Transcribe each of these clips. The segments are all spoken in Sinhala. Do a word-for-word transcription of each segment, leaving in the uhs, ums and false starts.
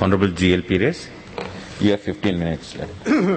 Honorable G L Pires, you have fifteen minutes left.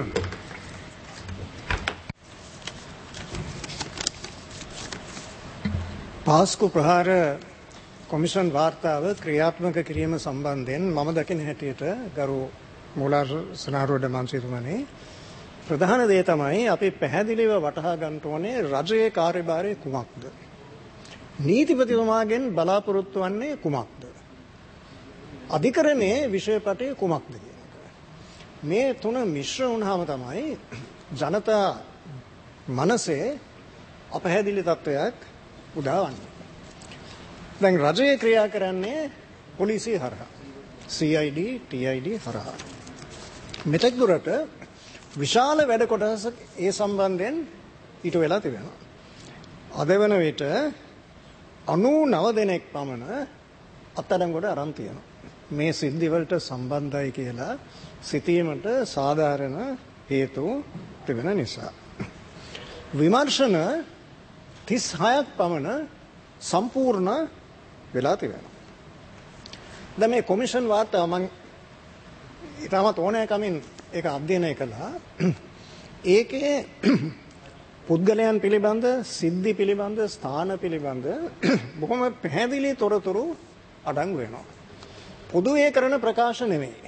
පාස්කු ප්‍රහාර කොමිෂන් වාර්තාව ක්‍රියාත්මක කිරීම සම්බන්ධයෙන් මම දකින හැටියට ගරු මූලාර් සනාරෝඩ මන්ත්‍රීතුමනි ප්‍රධාන දේ තමයි අපි පැහැදිලිව වටහා ගන්න ඕනේ රජයේ කාර්යභාරය කුමක්ද? නීතිපතිතුමාගෙන් බලාපොරොත්තු වන්නේ කුමක්ද? අධිකරණයේ විෂයපටය කුමක්ද කියන එක. මේ තුන මිශ්‍ර වුණාම තමයි ජනතා මනසේ අපැහැදිලි තත්වයක් උදාවන්නේ. දැන් රජයේ ක්‍රියා කරන්නේ පොලිසිය හරහා. C I D, T I D හරහා. මෙතෙක් දුරට විශාල වැඩ කොටසක් ඒ සම්බන්ධයෙන් ඊට වෙලා තිබෙනවා. අද වන විට අනූනව දෙනෙක් පමණ අත්අඩංගුවට අරන් තියෙනවා. මේ සිද්ධිවලට සම්බන්ධයි කියලා සිතීමට සාධාරණ හේතු තිබෙන නිසා. විමර්ශන තිස් හයක් පමණ සම්පූර්ණ වෙලා තිබෙනවා. දැන් මේ කොමිෂන් වාර්තාව මම ඊටමත් ඕනෑකමින් ඒක අධ්‍යයනය කළා. ඒකේ පුද්ගලයන් පිළිබඳ, සිද්ධි පිළිබඳ, ස්ථාන පිළිබඳ බොහොම පැහැදිලි තොරතුරු අඩංගු වෙනවා. පොදුවේ කරන ප්‍රකාශ නෙමෙයි.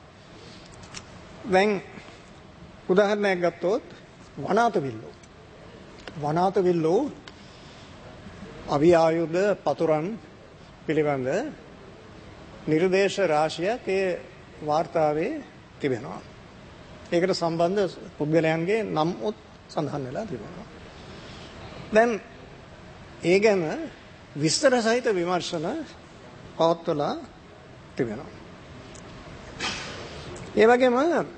දැන් උදාහරණයක් ගත්තොත් වනාත විල්ලෝ. වනාත විල්ලෝ අවි ආයුධ පතුරන් පිළිබඳ නිර්දේශ රාශියක් ඒ වාර්තාවේ තිබෙනවා. ඒකට සම්බන්ධ පුද්ගලයන්ගේ නම් උත් සඳහන් වෙලා තිබෙනවා. දැන් ඒ ගැන විස්තර සහිත විමර්ශන පවත්වලා තිබෙනවා. ඒ වගේම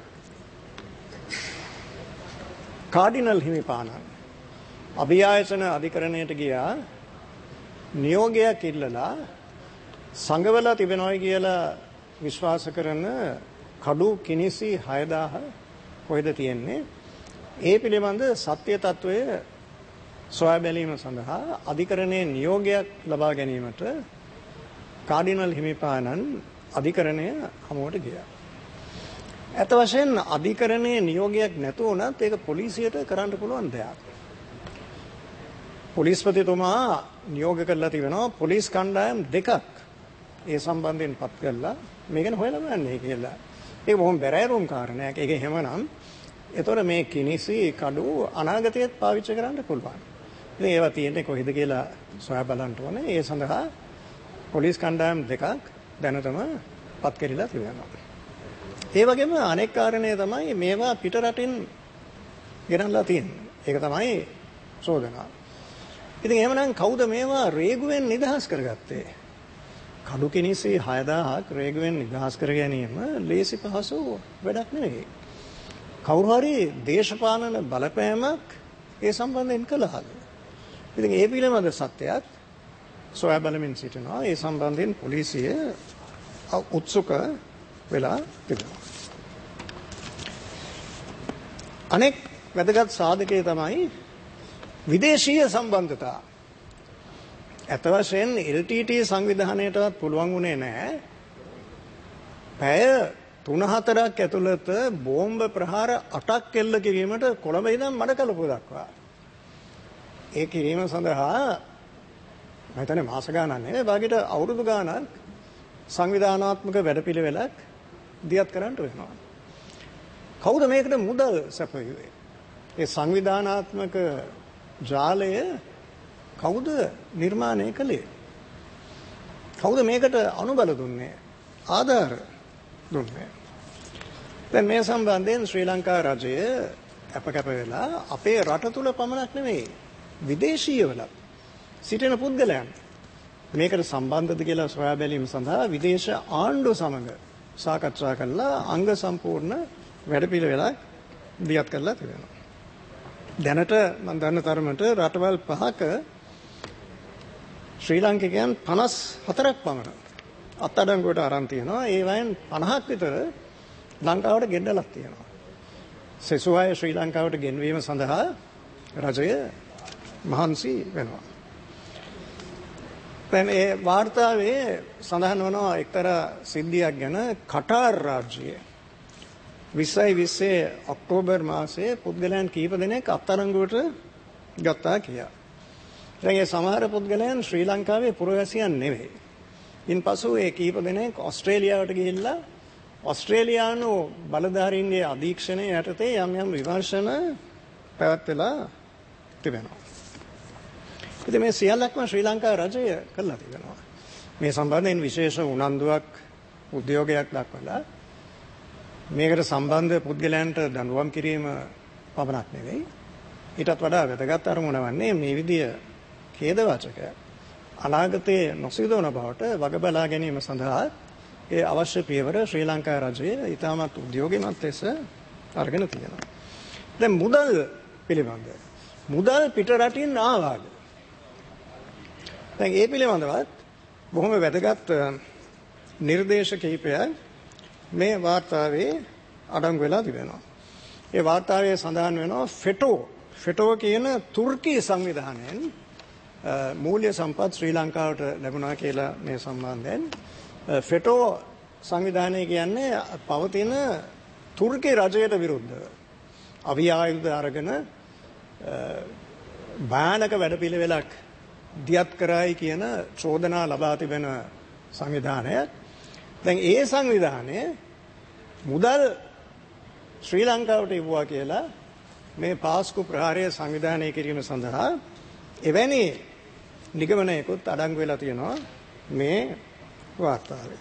කාඩිනල් හිමිපාණන් අභියාචන අධිකරණයට ගියා නියෝගයක් ඉල්ලලා සංගවලා තිබෙනවයි කියලා විශ්වාස කරන කඩු කිනිසි හයදාහ කොහෙද තියෙන්නේ? ඒ පිළිබඳ සත්‍ය තත්වය සොයා බැලීම සඳහා අධිකරණයේ නියෝගයක් ලබා ගැනීමට කාඩිනල් හිමිපාණන් අධිකරණය හමුවට ගියා. ඇත්ත වශයෙන් අධිකරණයේ නියෝගයක් නැතුව උනත් ඒක පොලිසියට කරන්න පුළුවන් දෙයක්. පොලිස්පතිතුමා නියෝග කරලා තිබෙනවා පොලිස් කණ්ඩායම් දෙකක් ඒ සම්බන්ධයෙන් පත් කරලා මේක ගැන හොයලා බලන්නේ කියලා. ඒක බොහොම බැරෑරුම් කාරණයක්. ඒක එහෙමනම් ඒතොර මේ කිනිසි කඩු අනාගතයේත් පාවිච්චි කරන්න පුළුවන්. ඉතින් ඒවා තියෙන්නේ කොහෙද කියලා සොයා බලන්න ඕනේ. ඒ සඳහා පොලිස් කණ්ඩායම් දෙකක් දැනටම පත් කරලා තිබෙනවා. ඒ වගේම අනෙක් කාරණය තමයි මේවා පිට රටින් ගෙනල්ලා තියෙන්නේ. ඒක තමයි චෝදනාව. ඉතින් එහෙමනම් කවුද මේවා රේගුවෙන් නිදහස් කරගත්තේ? කඩු කිනිසි හයදාහක් රේගුවෙන් නිදහස් කර ගැනීම ලේසි පහසු වැඩක් නෙවෙයි. කවුරු හරි දේශපාලන බලපෑමක් ඒ සම්බන්ධයෙන් කළාද? ඉතින් ඒ පිළිබඳ සත්‍යයක් සොයා බලමින් සිටිනවා. ඒ සම්බන්ධයෙන් පොලිසිය උත්සුක වෙලා තිබෙනවා. අනෙක් වැදගත් සාධකය තමයි විදේශීය සම්බන්ධතා. ඇත්ත වශයෙන් L T T සංවිධානයටවත් පුළුවන් වුණේ නැහැ පැය තුන හතරක් ඇතුළත බෝම්බ ප්‍රහාර අටක් එල්ල කිරීමට කොළඹ ඉඳන් මඩකලපුව දක්වා. ඒ කිරීම සඳහා මම හිතන්නේ මාස ගානක් නෙවෙයි භාගයට අවුරුදු ගානක් සංවිධානාත්මක වැඩපිළිවෙලක් දියත් කරන්න වෙනවා. කවුද මේකට මුදල් සැපයුවේ? ඒ සංවිධානාත්මක ජාලය කවුද නිර්මාණය කළේ? කවුද මේකට අනුබල දුන්නේ? ආධාර දුන්නේ? දැන් මේ සම්බන්ධයෙන් ශ්‍රී ලංකා රජය අපකප වෙලා අපේ රට තුල පමණක් නෙවෙයි විදේශීයවල සිටින පුද්ගලයන් මේකට සම්බන්ධද කියලා සොයා බැලීම සඳහා විදේශ ආණ්ඩු සමග සාකච්ඡා කළා අංග සම්පූර්ණ වැඩපිළිවෙලක් දියත් කරලා තිබෙනවා. දැනට මම දන්න තරමට රටවල් පහක ශ්‍රී ලාංකිකයන් පනස් හතරක් පමණ අත්අඩංගුවට අරන් තියෙනවා. ඒ වයින් පනහක් විතර ලංකාවට ගෙන්නලා තියෙනවා. සෙසු අය ශ්‍රී ලංකාවට ගෙන්වීම සඳහා රජය මහන්සි වෙනවා. දැන් ඒ වාර්තාවේ සඳහන් වනවා එක්තරා සිද්ධියක් ගැන කටාර් රාජ්‍යයේ විස්සයි විස්සේ ඔක්තෝබර් මාසයේ පුද්ගලයන් කීප දෙනෙක් අත්අඩංගුවට ගත්තා කියලා. දැන් ඒ සමහර පුද්ගලයන් ශ්‍රී ලංකාවේ පුරවැසියන් නෙවෙයි. ඉන්පසු ඒ කීප දෙනෙක් ඕස්ට්‍රේලියාවට ගිහිල්ලා ඕස්ට්‍රේලියානු බලධාරීන්ගේ අධීක්ෂණය යටතේ යම් යම් විමර්ශන පැවැත්වලා තිබෙනවා. ඉතින් මේ සියල්ලක්ම ශ්‍රී ලංකා රජය කළා තිබෙනවා. මේ සම්බන්ධයෙන් විශේෂ උනන්දුවක් උද්‍යෝගයක් දක්වලා මේකට සම්බන්ධ පුද්ගලයන්ට දඬුවම් කිරීම පමණක් නෙවෙයි. ඊටත් වඩා වැදගත් අරමුණ වන්නේ මේ විදිය ඛේදවාචක අනාගතයේ නොසිදුවන බවට වග බලා ගැනීම සඳහා ඒ අවශ්‍ය පියවර ශ්‍රී ලංකා රජය ඉතාමත් උද්‍යෝගිමත් ලෙස අරගෙන තියෙනවා. දැන් මුදල් පිළිබඳ මුදල් පිට රටින් ආවාද? දැන් ඒ පිළිබඳවත් බොහොම වැදගත් නිර්දේශ කිහිපයක් මේ වාර්තාවේ අඩංගු වෙලා තිබෙනවා. ඒ වාර්තාවේ සඳහන් වෙනවා ෆෙටෝ ෆෙටෝ කියන තුර්කී සංවිධානයෙන් මූල්‍ය සම්පත් ශ්‍රී ලංකාවට ලැබුණා කියලා මේ සම්බන්ධයෙන්. ෆෙටෝ සංවිධානය කියන්නේ පවතින තුර්කී රජයට විරුද්ධව අවි ආයුධ අරගෙන භයානක වැඩපිළිවෙලක් දියත් කරයි කියන චෝදනා ලබා තිබෙන සංවිධානයක්. දැන් ඒ සංවිධානය මුදල් ශ්‍රී ලංකාවට ඉවුවා කියලා මේ පාස්කු ප්‍රහාරය සංවිධානය කිරීම සඳහා එවැනි නිගමනයකුත් අඩංගු වෙලා තියෙනවා මේ වාර්තාවේ.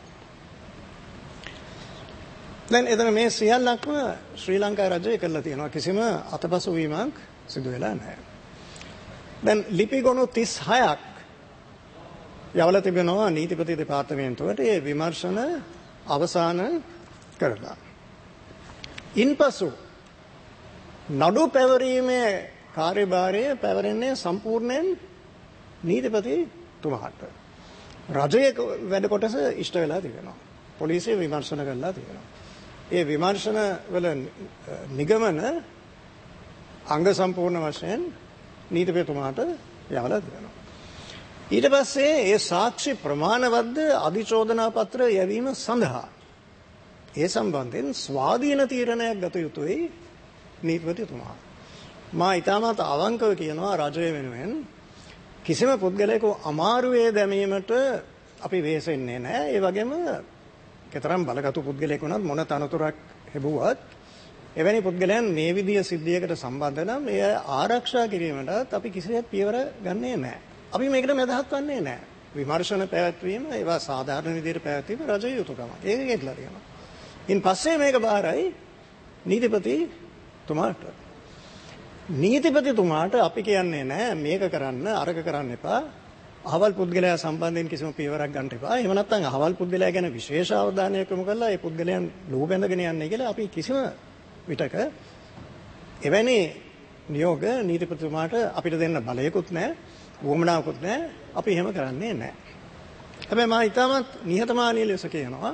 දැන් එතන මේ සියල්ලක්ම ශ්‍රී ලංකා රජය කළා තියෙනවා. කිසිම අතපසු වීමක් සිදු වෙලා නැහැ. දැන් ලිපි ගොනු තිස් හයක් යවලා තිබෙනවා නීතිපති දෙපාර්තමේන්තුවට ඒ විමර්ශන අවසන් කරලා. ඉන්පසු නඩු පැවරීමේ කාර්යභාරය පැවරෙන්නේ සම්පූර්ණයෙන් නීතිපතිතුමාට. රජයේ වැඩ කොටස ඉෂ්ට වෙලා තිබෙනවා. පොලිසිය විමර්ශන කරලා තිබෙනවා. ඒ විමර්ශන වල නිගමන අංග සම්පූර්ණ වශයෙන් නීතිපතිතුමාට යවලා තිබෙනවා. ඊට පස්සේ ඒ සාක්ෂි ප්‍රමාණවත්ද අධිචෝදනා පත්‍ර යැවීම සඳහා ඒ සම්බන්ධයෙන් ස්වාධීන තීරණයක් ගත යුතුයි නීතිපතිතුමා. මා ඊටමත් අවංකව කියනවා රජය වෙනුවෙන් කිසිම පුද්ගලයෙකු අමාරුවේ දැමීමට අපි වෙහෙසෙන්නේ නැහැ. ඒ වගේම කතරම් බලගතු පුද්ගලයෙකු වුණත් මොන තනතුරක් ලැබුවත් එවැනි පුද්ගලයන් මේ විදිය සිද්ධියකට සම්බන්ධ නම් එය ආරක්ෂා කිරීමටත් අපි කිසිසේත් පියවර ගන්නේ නැහැ. අපි මේකට මැදහත් වන්නේ නැහැ. විමර්ශන පැවැත්වීම ඒවා සාධාරණ විදිහට පැවැත්වීම රජයේ යුතුකමක්. ඒක ඒකලා තියෙනවා. ඉන් පස්සේ මේක බාරයි නීතිපතිතුමාට. නීතිපතිතුමාට අපි කියන්නේ නැහැ මේක කරන්න අරක කරන්න එපා. අහවල් පුද්ගලයා සම්බන්ධයෙන් කිසිම පියවරක් ගන්න එපා. එහෙම නැත්නම් අහවල් පුද්ගලයා ගැන විශේෂ අවධානයක් යොමු කරලා ඒ පුද්ගලයන් ලුහු බැඳගෙන යන්නේ කියලා අපි කිසිම විටක එවැනි නියෝග නීතිපතිතුමාට අපිට දෙන්න බලයකුත් නැහැ, වුවමනාවකුත් නැහැ. අපි එහෙම කරන්නේ නැහැ. හැබැයි මම ඊටමත් නිහතමානී ලෙස කියනවා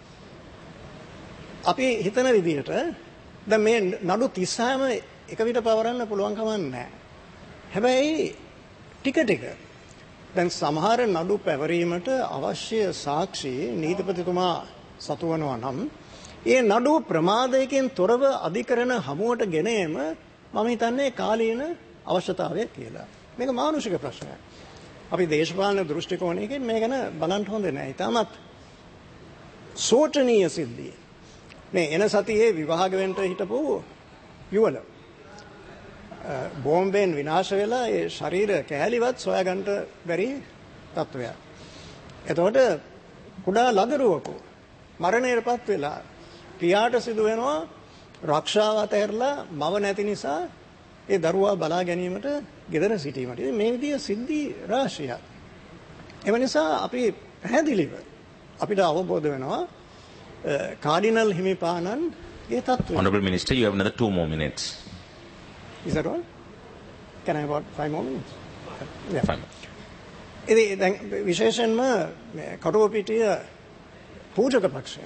අපි හිතන විදිහට දැන් මේ නඩු තිස් හයම එක විට පවරන්න පුළුවන් කමක් නැහැ. හැබැයි ටික ටික දැන් සමහර නඩු පැවරීමට අවශ්‍ය සාක්ෂි නීතිපතිතුමා සතු වෙනවා නම් ඒ නඩු ප්‍රමාදයකින් තොරව අධිකරණ හමුවට ගෙන ඒම මම හිතන්නේ කාලීන අවශ්‍යතාවයක් කියලා. මේක මානුෂික ප්‍රශ්නයක්. අපි දේශපාලන දෘෂ්ටි කෝණයකින් මේ ගැන බලන්න හොඳ නැහැ. ඊටමත් සෝචනීය සිද්ධිය. මේ එන සතියේ විවාහක වෙන්න හිටපු යුවල බෝම්බෙන් විනාශ වෙලා ඒ ශරීර කෑලිවත් සොයාගන්න බැරි තත්වයක්. එතකොට කුඩා ලදරුවෙකු මරණයටපත් වෙලා පියාට සිදු වෙනවා රක්ෂාව අතහැරලා මව නැති නිසා ඒ දරුවා බලා ගැනීමට ගෙදර සිටීමට. ඉතින් මේ විදිය සිද්ධි රාශියක්. ඒ නිසා අපි පැහැදිලිව අපිට අවබෝධ වෙනවා කාඩිනල් හිමිපාණන් ඒ තත්ත්වය. Honorable Minister, you have another two more minutes. Is that all? Can I have about five more minutes? Yeah. Fine. ඉතින් දැන් විශේෂයෙන්ම කටුවපිටිය පූජක පක්ෂය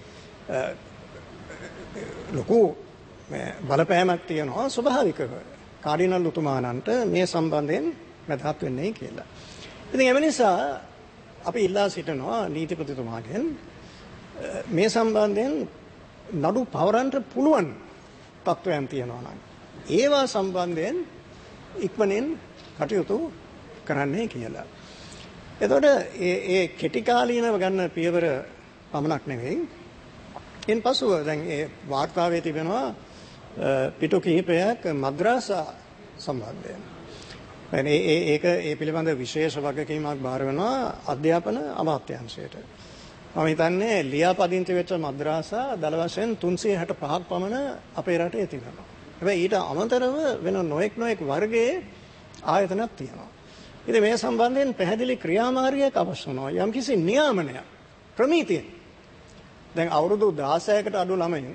ලොකු බලපෑමක් තියෙනවා ස්වභාවිකව කාඩිනල් උතුමාණන්ට මේ සම්බන්ධයෙන් මැදහත් වෙන්නේ කියලා. ඉතින් එම නිසා අපි ඉල්ලා සිටිනවා නීතිපතිතුමාගෙන් මේ සම්බන්ධයෙන් නඩු පවරන්න පුළුවන් තත්ත්වයන් තියෙනවා නම් ඒවා සම්බන්ධයෙන් ඉක්මනින් කටයුතු කරන්නේ කියලා. එතකොට ඒ ඒ කෙටි කාලීනව ගන්න පියවර පමණක් නෙවෙයි. ඉන් පසුව දැන් ඒ වාර්තාවේ තිබෙනවා පිටු කිහිපයක් මද්‍රසා සම්බන්ධයෙන්. ඒ ඒ ඒක ඒ පිළිබඳ විශේෂ වගකීමක් බාර වෙනවා අධ්‍යාපන අමාත්‍යාංශයට. මම හිතන්නේ ලියාපදිංචි වෙච්ච මද්‍රසා දල වශයෙන් තුන්සිය හැට පහක් පමණ අපේ රටේ තිබෙනවා. හැබැයි ඊට අමතරව වෙන නොඑක් නොඑක් වර්ගයේ ආයතනක් තියෙනවා. ඉතින් මේ සම්බන්ධයෙන් පැහැදිලි ක්‍රියාමාර්ගයක් අවශ්‍ය වෙනවා. යම්කිසි නියාමනයක් ප්‍රමිතියෙන්. දැන් අවුරුදු දහසකට අඩු ළමයින්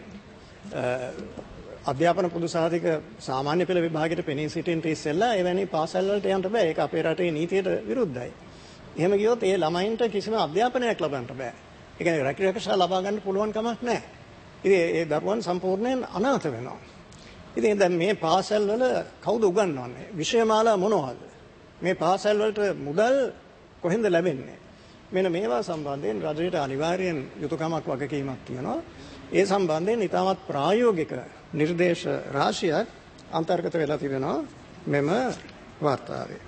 අධ්‍යාපන පොදු සහතික සාමාන්‍ය පෙළ විභාගයට පෙනී සිටින්න ඉස්සෙල්ලා එවැනි පාසල් වලට යන්න බෑ. ඒක අපේ රටේ නීතියට විරුද්ධයි. එහෙම ගියොත් ඒ ළමයින්ට කිසිම අධ්‍යාපනයක් ලබන්න බෑ. ඒ කියන්නේ රැකිරක්ෂා ලබා ගන්න පුළුවන් කමක් නැහැ. ඉතින් ඒ දරුවන් සම්පූර්ණයෙන් අනාථ වෙනවා. ඉතින් දැන් මේ පාසල් වල කවුද උගන්වන්නේ? විෂයමාලා මොනවද? මේ පාසල් වලට මුදල් කොහෙන්ද ලැබෙන්නේ? මෙන්න මේවා සම්බන්ධයෙන් රජයට අනිවාර්යෙන් යුතුයකමක් වගකීමක් තියෙනවා. ඒ සම්බන්ධයෙන් ඉතාමත් ප්‍රායෝගික නිර්දේශ රාශියක් අන්තර්ගත වෙලා තිබෙනවා මෙම වාර්තාවේ.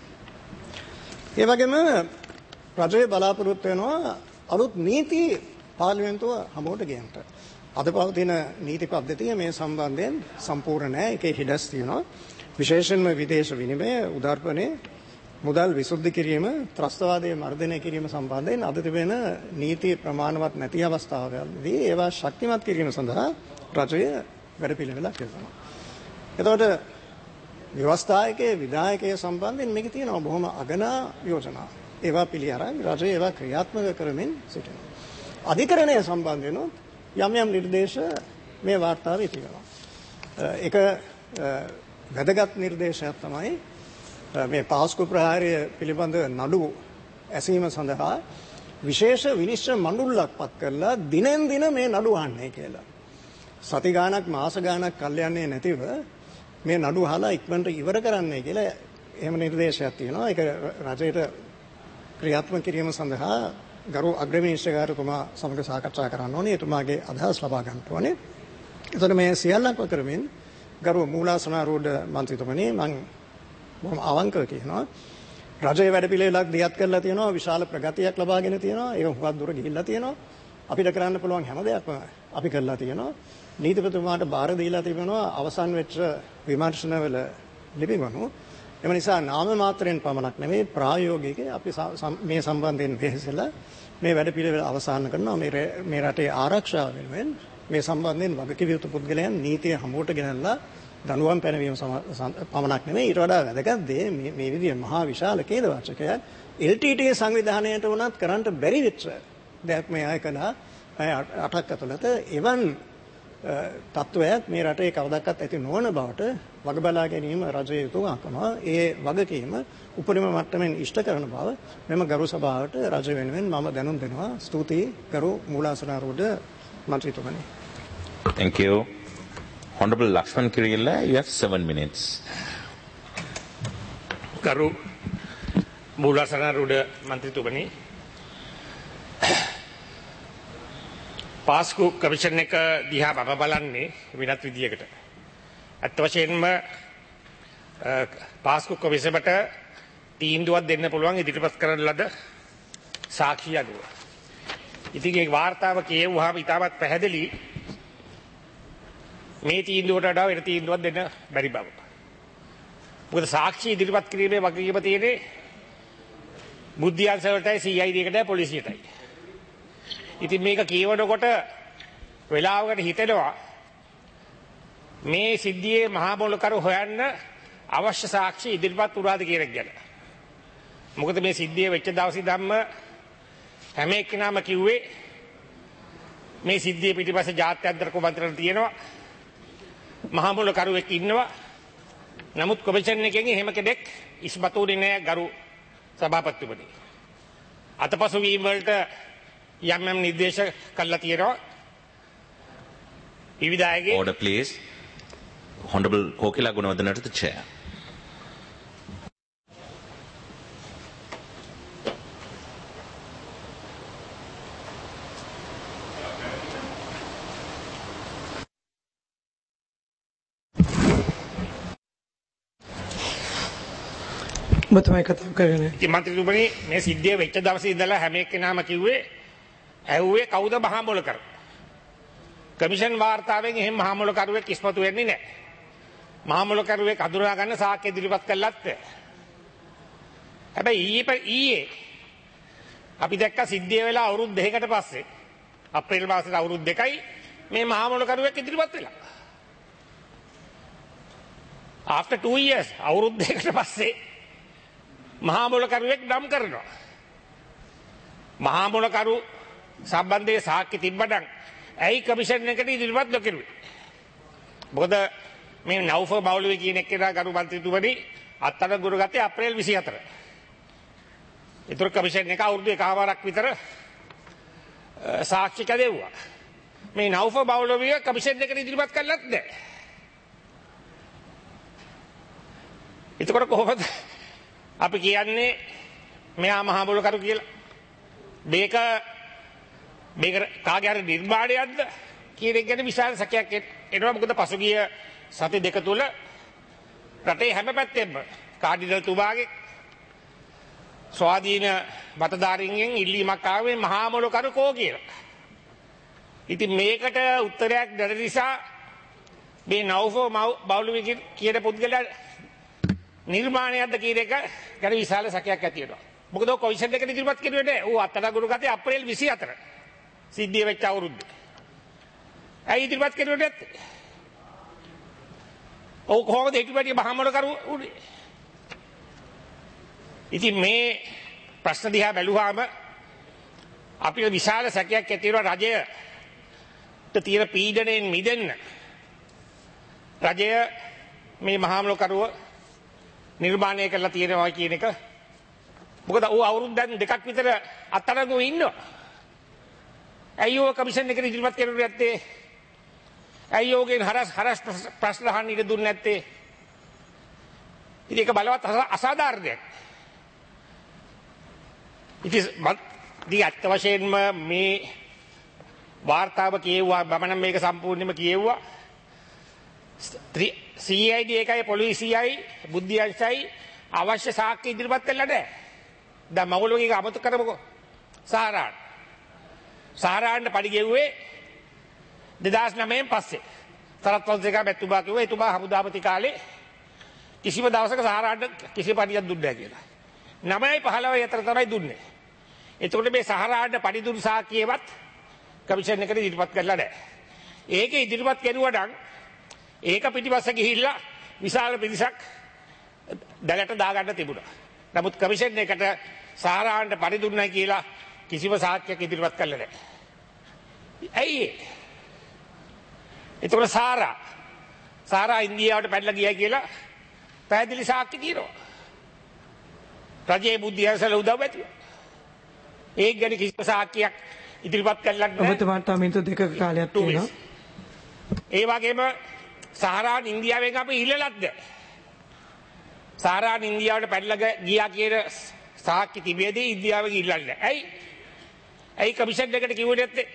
ඒ වගේම රජය බලාපොරොත්තු වෙනවා අලුත් නීති පාර්ලිමේන්තුව හමුවට ගේන්න. අද පවතින නීති පද්ධතිය මේ සම්බන්ධයෙන් සම්පූර්ණ නැහැ. ඒකේ හිඩස් තියෙනවා. විශේෂයෙන්ම විදේශ විනිමය, උදාර්පණය, මුදල් විසුද්ධි කිරීම, ත්‍රස්තවාදයේ මර්ධනය කිරීම සම්බන්ධයෙන් අද තිබෙන නීති ප්‍රමාණවත් නැති අවස්ථාවලදී ඒවා ශක්තිමත් කිරීම සඳහා රජය වැඩපිළිවෙලක් යොදනවා. එතකොට ව්‍යවස්ථායකයේ විධායකයේ සම්බන්ධයෙන් මේක තියෙනවා බොහොම අගනා යෝජනා. ඒවා පිළි අරන් රජය ඒවා ක්‍රියාත්මක කරමින් සිටිනවා. අධිකරණය සම්බන්ධයෙන් යම් යම් නිර්දේශ මේ වාර්තාවේ තියෙනවා. ඒක වැදගත් නිර්දේශයක් තමයි මේ පාස්කු ප්‍රහාරය පිළිබඳ නඩු ඇසීම සඳහා විශේෂ විනිශ්චය මණ්ඩලයක් පත් කරලා දිනෙන් දින මේ නඩු අහන්නේ කියලා. සති ගාණක් මාස ගාණක් කල් යන්නේ නැතිව මේ නඩු අහලා ඉක්මනට ඉවර කරන්නයි කියලා එහෙම නිර්දේශයක් තියෙනවා. ඒක රජයට ක්‍රියාත්මක කිරීම සඳහා ගරු අග්‍රවිනිශ්චයකාරතුමා සමග සාකච්ඡා කරන්න ඕනේ. එතුමාගේ අදහස් ලබා ගන්න ඕනේ. එතකොට මේ සියල්ලක්ම කරමින් ගරු මූලාසනාරූඪ මන්ත්‍රීතුමනි මම බොහොම අවංකව කියනවා රජයේ වැඩපිළිවෙලක් දියත් කරලා තියෙනවා, විශාල ප්‍රගතියක් ලබාගෙන තියෙනවා. ඒක හුඟක් දුර ගිහිල්ලා තියෙනවා. අපිට කරන්න පුළුවන් හැම දෙයක්ම අපි කරලා තියෙනවා. නීතිපතිතුමාට බාර දීලා තිබෙනවා අවසන් වෙච්ච විමර්ශනවල ලිපිගොනු. එම නිසා නාම මාත්‍රයෙන් පමණක් නෙවෙයි ප්‍රායෝගික අපි මේ සම්බන්ධයෙන් වෙහෙසලා මේ වැඩපිළිවෙල අවසන් කරනවා. මේ මේ රටේ ආරක්ෂාව වෙනුවෙන් මේ සම්බන්ධයෙන් වගකීම් යුතු පුද්ගලයන් නීතිය හමුවට ගෙනල්ලා දනුවම් පැනවීම පමණක් නෙවෙයි ඊට වඩා වැදගත් දේ මේ මේ විදිහේ මහා විශාල කේන්ද්‍රවාචකයක් එල් ටී ටී සංවිධානයට වුණත් කරන්න බැරි වෙච්ච දෙයක් මේ අය කළා අටක් ඇතුළත එවන් තත්වයක් මේ රටේ කවදාවත් ඇති නොවන බවට වග බලා ගැනීම රජයේ යුතුයකම. ඒ වගකීම උපරිම මට්ටමින් ඉෂ්ට කරන බව මෙම ගරු සභාවට රජ වෙනුවෙන් මම දැනුම් දෙනවා. ස්තුතියි ගරු මූලාසනාරූඪ මන්ත්‍රීතුමනි. Thank you. Honorable Lakshman Kiriyalla, you have seven minutes. ගරු මූලාසනාරූඪ මන්ත්‍රීතුමනි, පාස්කු කමිෂන් එක දිහා මම බලන්නේ වෙනත් විදියකට. අත් වශයෙන්ම පාස්කු කමිෂමට තීන්දුවක් දෙන්න පුළුවන් ඉදිරිපත් කරන ලද සාක්ෂි අනුව. ඉතින් ඒ වාර්තාව කියවුවාම ඉතාමත් පැහැදිලි මේ තීන්දුවට වඩා වෙන තීන්දුවක් දෙන්න බැරි බව. මොකද සාක්ෂි ඉදිරිපත් කිරීමේ වගකීම තියෙන්නේ බුද්ධියන්ස වලටයි සී ආයි ඩී එකටයි පොලිසියටයි. ඉතින් මේක කියවනකොට වෙලාවකට හිතෙනවා මේ සිද්ධියේ මහා මොලකරු හොයන්න අවශ්‍ය සාක්ෂි ඉදිරිපත් වුණාද කියන එක ගැන. මොකද මේ සිද්ධිය වෙච්ච දවසේ ධම්ම හැම එක්කෙනාම කිව්වේ මේ සිද්ධිය පිටිපස්සේ ජාත්‍යන්තර කුමන්ත්‍රණ තියෙනවා, මහා මොලකරුවෙක් ඉන්නවා. නමුත් කොමිෂන් එකෙන් එහෙම කෙනෙක් ඉස්මතු වෙන්නේ නැහැ ගරු සභාපතිතුමනි. අතපසු වීම වලට යම් යම් නිර්දේශ කළා තියෙනවා. විවිධායගේ Order please. Honorable Kokila Gunawardena to the chair. ඔබතුමයි කතා කරගෙන. ඉතින් මන්ත්‍රීතුමනි මේ සිද්ධිය වෙච්ච දවසේ ඉඳලා හැම එක්කෙනාම කිව්වේ ඇහුවේ කවුද මහා මොලකරු. කමිෂන් වාර්තාවෙන් එහෙම මහා මොලකරුවෙක් ඉස්මතු වෙන්නේ නැහැ. මහා මොලකරුවෙක් හඳුනා ගන්න සාක්ෂි ඉදිරිපත් කළත් නැහැ. හැබැයි ඊයේ ඊයේ අපි දැක්ක සිද්ධිය වෙලා අවුරුදු දෙකකට පස්සේ අප්‍රේල් මාසෙට අවුරුදු දෙකයි මේ මහා මොලකරුවෙක් ඉදිරිපත් වෙලා. after two years අවුරුදු දෙකකට පස්සේ මහා මොලකරුවෙක් නම් කරනවා. මහා මොලකරු සම්බන්ධයේ සාක්ෂි තිබ්බනම් ඇයි කමිෂන් එකට ඉදිරිපත් නොකරුවේ? මොකද මේ නෞෆර් මෞලවි කියන එක්කෙනා ගරු මන්ත්‍රීතුමනි අත්අඩංගුවට ගත්තේ අප්‍රේල් විසිහතර. ඒතර කමිෂන් එක අවුරුදු එකමාරක් විතර සාක්ෂි කැදෙව්වා. මේ නෞෆර් මෞලවිව කමිෂන් එකට ඉදිරිපත් කළත් නැහැ. එතකොට කොහොමද අපි කියන්නේ මෙයා මහා මොලකරු කියලා? මේක මේක කාගේ හරි නිර්මාණයක්ද කියන එක ගැන විශාල සැකයක් එනවා. මොකද පසුගිය සති දෙක තුල රටේ හැම පැත්තෙම කාඩිනල්තුමාගේ ස්වාධීන මතධාරීන්ගෙන් ඉල්ලීමක් ආවේ මහා මොලකරු කෝ කියලා. ඉතින් මේකට උත්තරයක් දැන නිසා මේ නෞෆර් මෞලවි කියන පුද්ගලයා නිර්මාණයක්ද කියන එක ගැන විශාල සැකයක් ඇති වෙනවා. මොකද ඔය කොමිෂන් එකට ඉදිරිපත් කරුවේ නැහැ. ඌ අත්අඩංගුවට ගත්තේ අප්‍රේල් විසිහතර. සිද්ධිය වෙච්ච අවුරුද්දේ. ඇයි ඉදිරිපත් කරුවේ නැත්තේ? ඔව් කොහොමද හිටපැටි මහා මොලකරු උනේ? ඉතින් මේ ප්‍රශ්න දිහා බැලුවාම අපිට විශාල සැකයක් ඇති වෙනවා රජයට තියෙන පීඩණයෙන් මිදෙන්න. රජය මේ මහා මොලකරුව නිර්මාණය කරලා තියෙනවා කියන එක. මොකද ඌ අවුරුද්දෙන් දෙකක් විතර අත්අඩංගුවේ ඉන්නවා. ඇයි ඔය කමිෂන් එකට ඉදිරිපත් කරුවේ නැත්තේ? ඇයි ඔයගෙන් හරස් හරස් ප්‍රශ්න අහන්න ඉඩ දුන්නේ නැත්තේ? ඉතින් ඒක බලවත් අසාධාරණයක්. ඉතින් දී අත්ත වශයෙන්ම මේ වාර්තාව කියෙව්වා. මම නම් මේක සම්පූර්ණයෙන්ම කියෙව්වා. C I D එකයි පොලිසියයි බුද්ධියංශයි අවශ්‍ය සාක්ෂි ඉදිරිපත් කළා නැහැ. දැන් මගුලෝගේ අමතක කරමුකෝ. සහරාන් සහරාන්ට පඩි ගෙව්වේ දෙදාස් නවයෙන් පස්සේ. සරත් වංශිකා මෙතුමා කිව්වා එතුමා හමුදාපති කාලේ කිසිම දවසක සහරාන්ට කිසි පඩියක් දුන්නේ නැහැ කියලා. නවයයි පහළොවයි අතර තමයි දුන්නේ. එතකොට මේ සහරාන්ට පඩි දුන් සාක්ෂියවත් කමිෂන් එකට ඉදිරිපත් කරලා නැහැ. ඒක ඉදිරිපත් කරුවා නම් ඒක පිටිපස්ස ගිහිල්ලා විශාල පිරිසක් දැලට දාගන්න තිබුණා. නමුත් කමිෂන් එකට සහරාන්ට පඩි දුන්නයි කියලා කිසිම සාක්ෂියක් ඉදිරිපත් කළේ නැහැ. ඇයි? ඒතකොට සාරා සාරා ඉන්දියාවට පැනලා ගියා කියලා පැහැදිලි සාක්ෂි තියෙනවා. රජයේ බුද්ධියසල උදව් ඇතුව. ඒක ගැන කිසිම සාක්ෂියක් ඉදිරිපත් කළා නැහැ. ඔබතුමාට මිනිත්තු දෙකක කාලයක් තියෙනවා. ඒ වගේම සහරාන් ඉන්දියාවෙන් අපි ඉල්ලලත්ද? සහරාන් ඉන්දියාවට පැනලා ගියා කියන සාක්ෂි තිබෙදී ඉන්දියාවෙන් ඉල්ලන්නේ. ඇයි? ඇයි කමිෂන් එකට කිව්වේ නැත්තේ?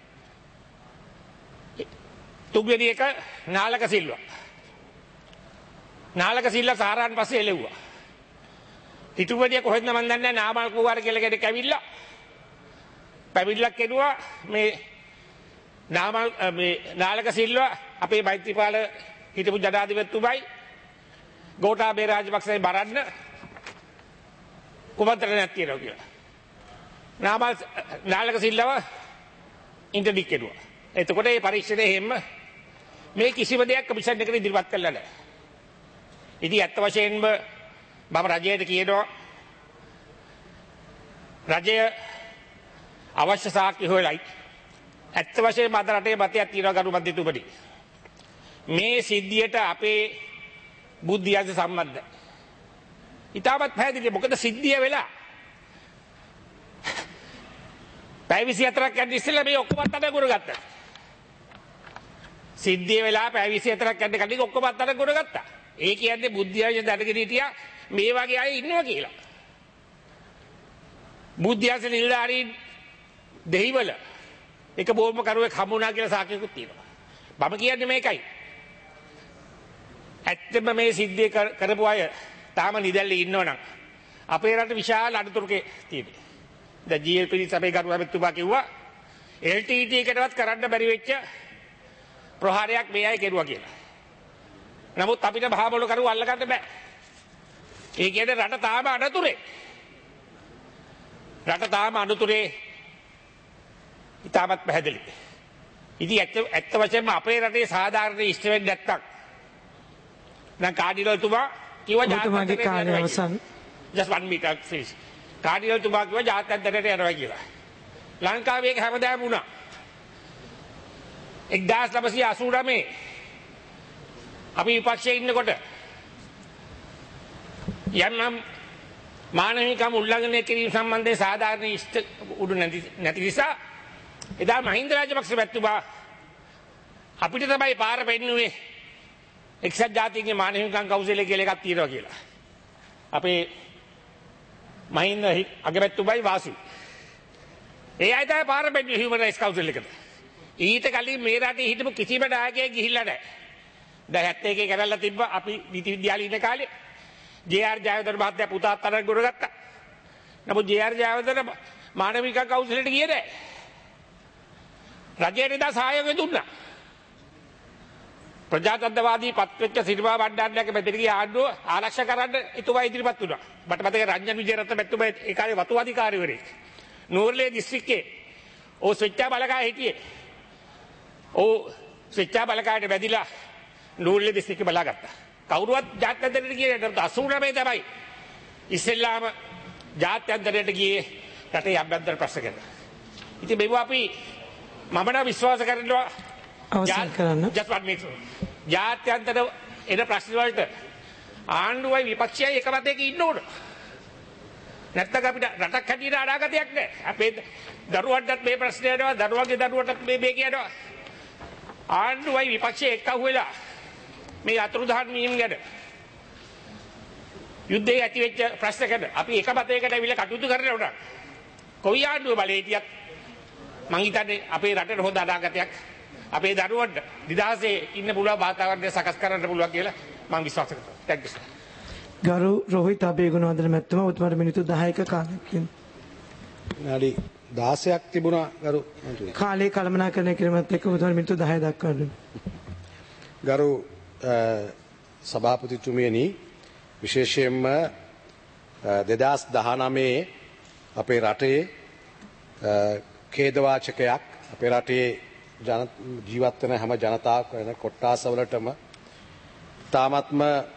තුන්වෙනි එක නාලක සිල්වා. නාලක සිල්වා සහරාන් පස්සේ එළෙව්වා. හිටුවදිය කොහෙන්ද මන් දන්නේ නැහැ. නාමල් කුවාර කියලා කෙනෙක් ඇවිල්ලා පැවිදිලක් කෙරුවා. මේ නාමල් මේ නාලක සිල්වා අපේ මෛත්‍රීපාල හිටපු ජනාධිපතිතුමයි ගෝඨාභය රාජපක්ෂයි බරන්න කුමන්ත්‍රණයක් තියෙනවා කියලා. නාමල් නාලක සිල්ලව ඉන්ටර්ඩික් කෙරුවා. එතකොට මේ පරීක්ෂණය හැම මේ කිසිම දෙයක් කමිෂන් එකට ඉදිරිපත් කළා නැහැ. ඉතින් ඇත්ත වශයෙන්ම මම රජයට කියනවා රජය අවශ්‍ය සාක්ෂි හොයලයි ඇත්ත වශයෙන්ම අද රටේ මතයක් තියෙනවා ගරු මන්ත්‍රීතුමනි. මේ සිද්ධියට අපේ බුද්ධියන්ස සම්බන්ධයි. ඉතාමත් පැහැදිලි. මොකද සිද්ධිය වෙලා පැය විසිහතරක් යන ඉස්සෙල්ලා මේ ඔක්කොම අත්අඩංගුවට ගත්තා. සිද්ධිය වෙලා පැය විසිහතරක් යන කලින් ඔක්කොම අත්අඩංගුවට ගත්තා. ඒ කියන්නේ බුද්ධියන්ස දැනගෙන හිටියා මේ වගේ අය ඉන්නවා කියලා. බුද්ධියන්ස නිලධාරීන් දෙහිවල එක බෝම්බ කරුවෙක් හමුණා කියලා සාක්ෂියකුත් තියෙනවා. මම කියන්නේ මේකයි. ඇත්තම මේ සිද්ධිය කරපු අය තාම නිදැල්ලේ ඉන්නවනම් අපේ රට විශාල අඩතුරක තියෙන්නේ. දැන් ජී එල් පිරිස් අපේ ගරු ඇමතිතුමා කිව්වා එල් ටී ටී එකටවත් කරන්න බැරි වෙච්ච ප්‍රහාරයක් මේ අය කෙරුවා කියලා. නමුත් අපිට මහබොළු කරු අල්ලගන්න බෑ. ඒ කියන්නේ රට තාම අඩතුරේ. රට තාම අඩතුරේ ඉතාමත් පැහැදිලි. ඉතින් ඇත්ත ඇත්ත වශයෙන්ම අපේ රටේ සාධාරණ ඉෂ්ට වෙන්නේ නැත්තම් දැන් කාඩිනල් තුමා කිව්වා ඔබතුමාගේ කාලය අවසන්. just one meter please. Cardinal තුමා කිව්වා ජාත්‍යන්තරයට යනවා කියලා. ලංකාවේ ඒක හැමදාම වුණා. එක්දාස් නවසිය අසූ නවය අපි විපක්ෂයේ ඉන්නකොට යන්නම් මානවිකම් උල්ලංඝනය කිරීම සම්බන්ධයෙන් සාධාරණ ඉෂ්ට උඩු නැති නිසා එදා මහින්ද රාජපක්ෂ මැතිතුමා අපිට තමයි පාර පෙන්නුවේ එක්සත් ජාතීන්ගේ මානවිකම් කවුන්සිලය කියලා එකක් තියෙනවා කියලා. අපේ මහින්ද අගමැතිතුමයි වාසු. ඒ අය තමයි පාර පෙන්නුවේ හියුමන් රයිට්ස් කවුන්සිල් එකට. ඊට කලින් මේ රටේ හිටපු කිසිම නායකයෙක් ගිහිල්ලා නැහැ. දැන් හැත්තෑ එකේ කරලා තිබ්බ අපි නීති විද්‍යාලේ ඉන්න කාලේ ජේ ආර් ජයවර්ධන මහත්තයා පුතාත් තරඟ ගොඩගත්තා. නමුත් ජේ ආර් ජයවර්ධන මානවිකම් කවුන්සිලයට ගියේ නැහැ. රජයට එදා සහයෝගය දුන්නා. ප්‍රජාතන්ත්‍රවාදී පත්වෙච්ච සිරිමා බණ්ඩාරනායක මැතිතුමාගේ ආණ්ඩුව ආරක්ෂා කරන්න එතුමා ඉදිරිපත් වුණා. මට මතකයි රංජන් විජේරත්න මැතිතුමා ඒ කාලේ වතු අධිකාරිවරයෙක්. නූර්ලේ දිස්ත්‍රික්කයේ ඕ ස්විච්චා බලකාය හිටියේ. ඕ ස්විච්චා බලකායට වැදිලා නූර්ලේ දිස්ත්‍රික්කේ බලාගත්තා. කවුරුවත් ජාත්‍යන්තරයට ගියේ නැහැ. අසූ නවය තමයි ඉස්සෙල්ලාම ජාත්‍යන්තරයට ගියේ රටේ අභ්‍යන්තර ප්‍රශ්න ගැන. ඉතින් මේව අපි මම නම් විශ්වාස කරනවා අවසන් කරන්න. just one minute. ජාත්‍යන්තර එන ප්‍රශ්න වලට ආණ්ඩුවයි විපක්ෂයයි එක මතයක ඉන්න ඕන. නැත්නම් අපිට රටක් හැටියට අනාගතයක් නැහැ. අපේ දරුවන්ටත් මේ ප්‍රශ්න යනවා, දරුවන්ගේ දරුවන්ටත් මේ මේ කියනවා. ආණ්ඩුවයි විපක්ෂය එක්කහුව වෙලා මේ අතුරුදහන් වීම ගැන යුද්ධයේ ඇති වෙච්ච ප්‍රශ්න ගැන අපි එක මතයකට ඇවිල්ලා කටයුතු කරලා උනා. කොයි ආණ්ඩුව බලේ හිටියත් මං හිතන්නේ අපේ රටේ හොඳ අනාගතයක් අපේ දරුවන්ට නිදහසේ ඉන්න පුළුවන් වාතාවරණය සකස් කරන්න පුළුවන් කියලා මම විශ්වාස කරනවා. thank you sir. ගරු රෝහිත අබේගුණවර්ධන මැතිතුමා ඔබතුමාට මිනිත්තු දහයක කාලයක් තියෙනවා. විනාඩි දහසක් තිබුණා ගරු මන්ත්‍රී. කාලේ කළමනාකරණය කිරීමත් එක්ක ඔබතුමාට මිනිත්තු දහය දක්වා දුන්නා. ගරු සභාපතිතුමියනි විශේෂයෙන්ම දෙදහස් දහනවය අපේ රටේ ඛේදවාචකයක් අපේ රටේ ජීවත් වෙන හැම ජනතාවක් වෙන කොට්ටාසවලටම තාමත්ම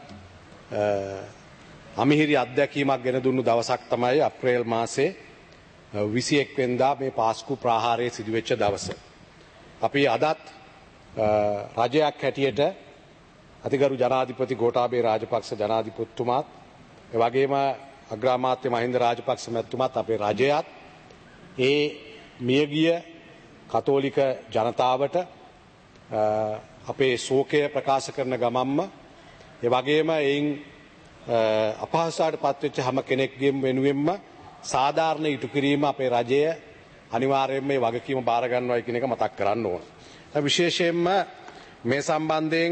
අමිහිරි අත්දැකීමක් ගෙන දුන්නු දවසක් තමයි අප්‍රේල් මාසේ විසි එක් වෙනිදා මේ පාස්කු ප්‍රහාරය සිදුවෙච්ච දවස. අපි අදත් රජයක් හැටියට අතිගරු ජනාධිපති ගෝඨාභය රාජපක්ෂ ජනාධිපතිතුමාත් ඒ වගේම අග්‍රාමාත්‍ය මහින්ද රාජපක්ෂ මැතිතුමාත් අපේ රජයත් ඒ මියගිය කතෝලික ජනතාවට අපේ ශෝකය ප්‍රකාශ කරන ගමන්ම ඒ වගේම එයින් අපහසුතාවට පත්වෙච්ච හැම කෙනෙක්ගේම වෙනුවෙන්ම සාධාරණ ඉටු කිරීම අපේ රජය අනිවාර්යයෙන්ම මේ වගකීම බාර ගන්නවායි කියන එක මතක් කරන්න ඕන. විශේෂයෙන්ම මේ සම්බන්ධයෙන්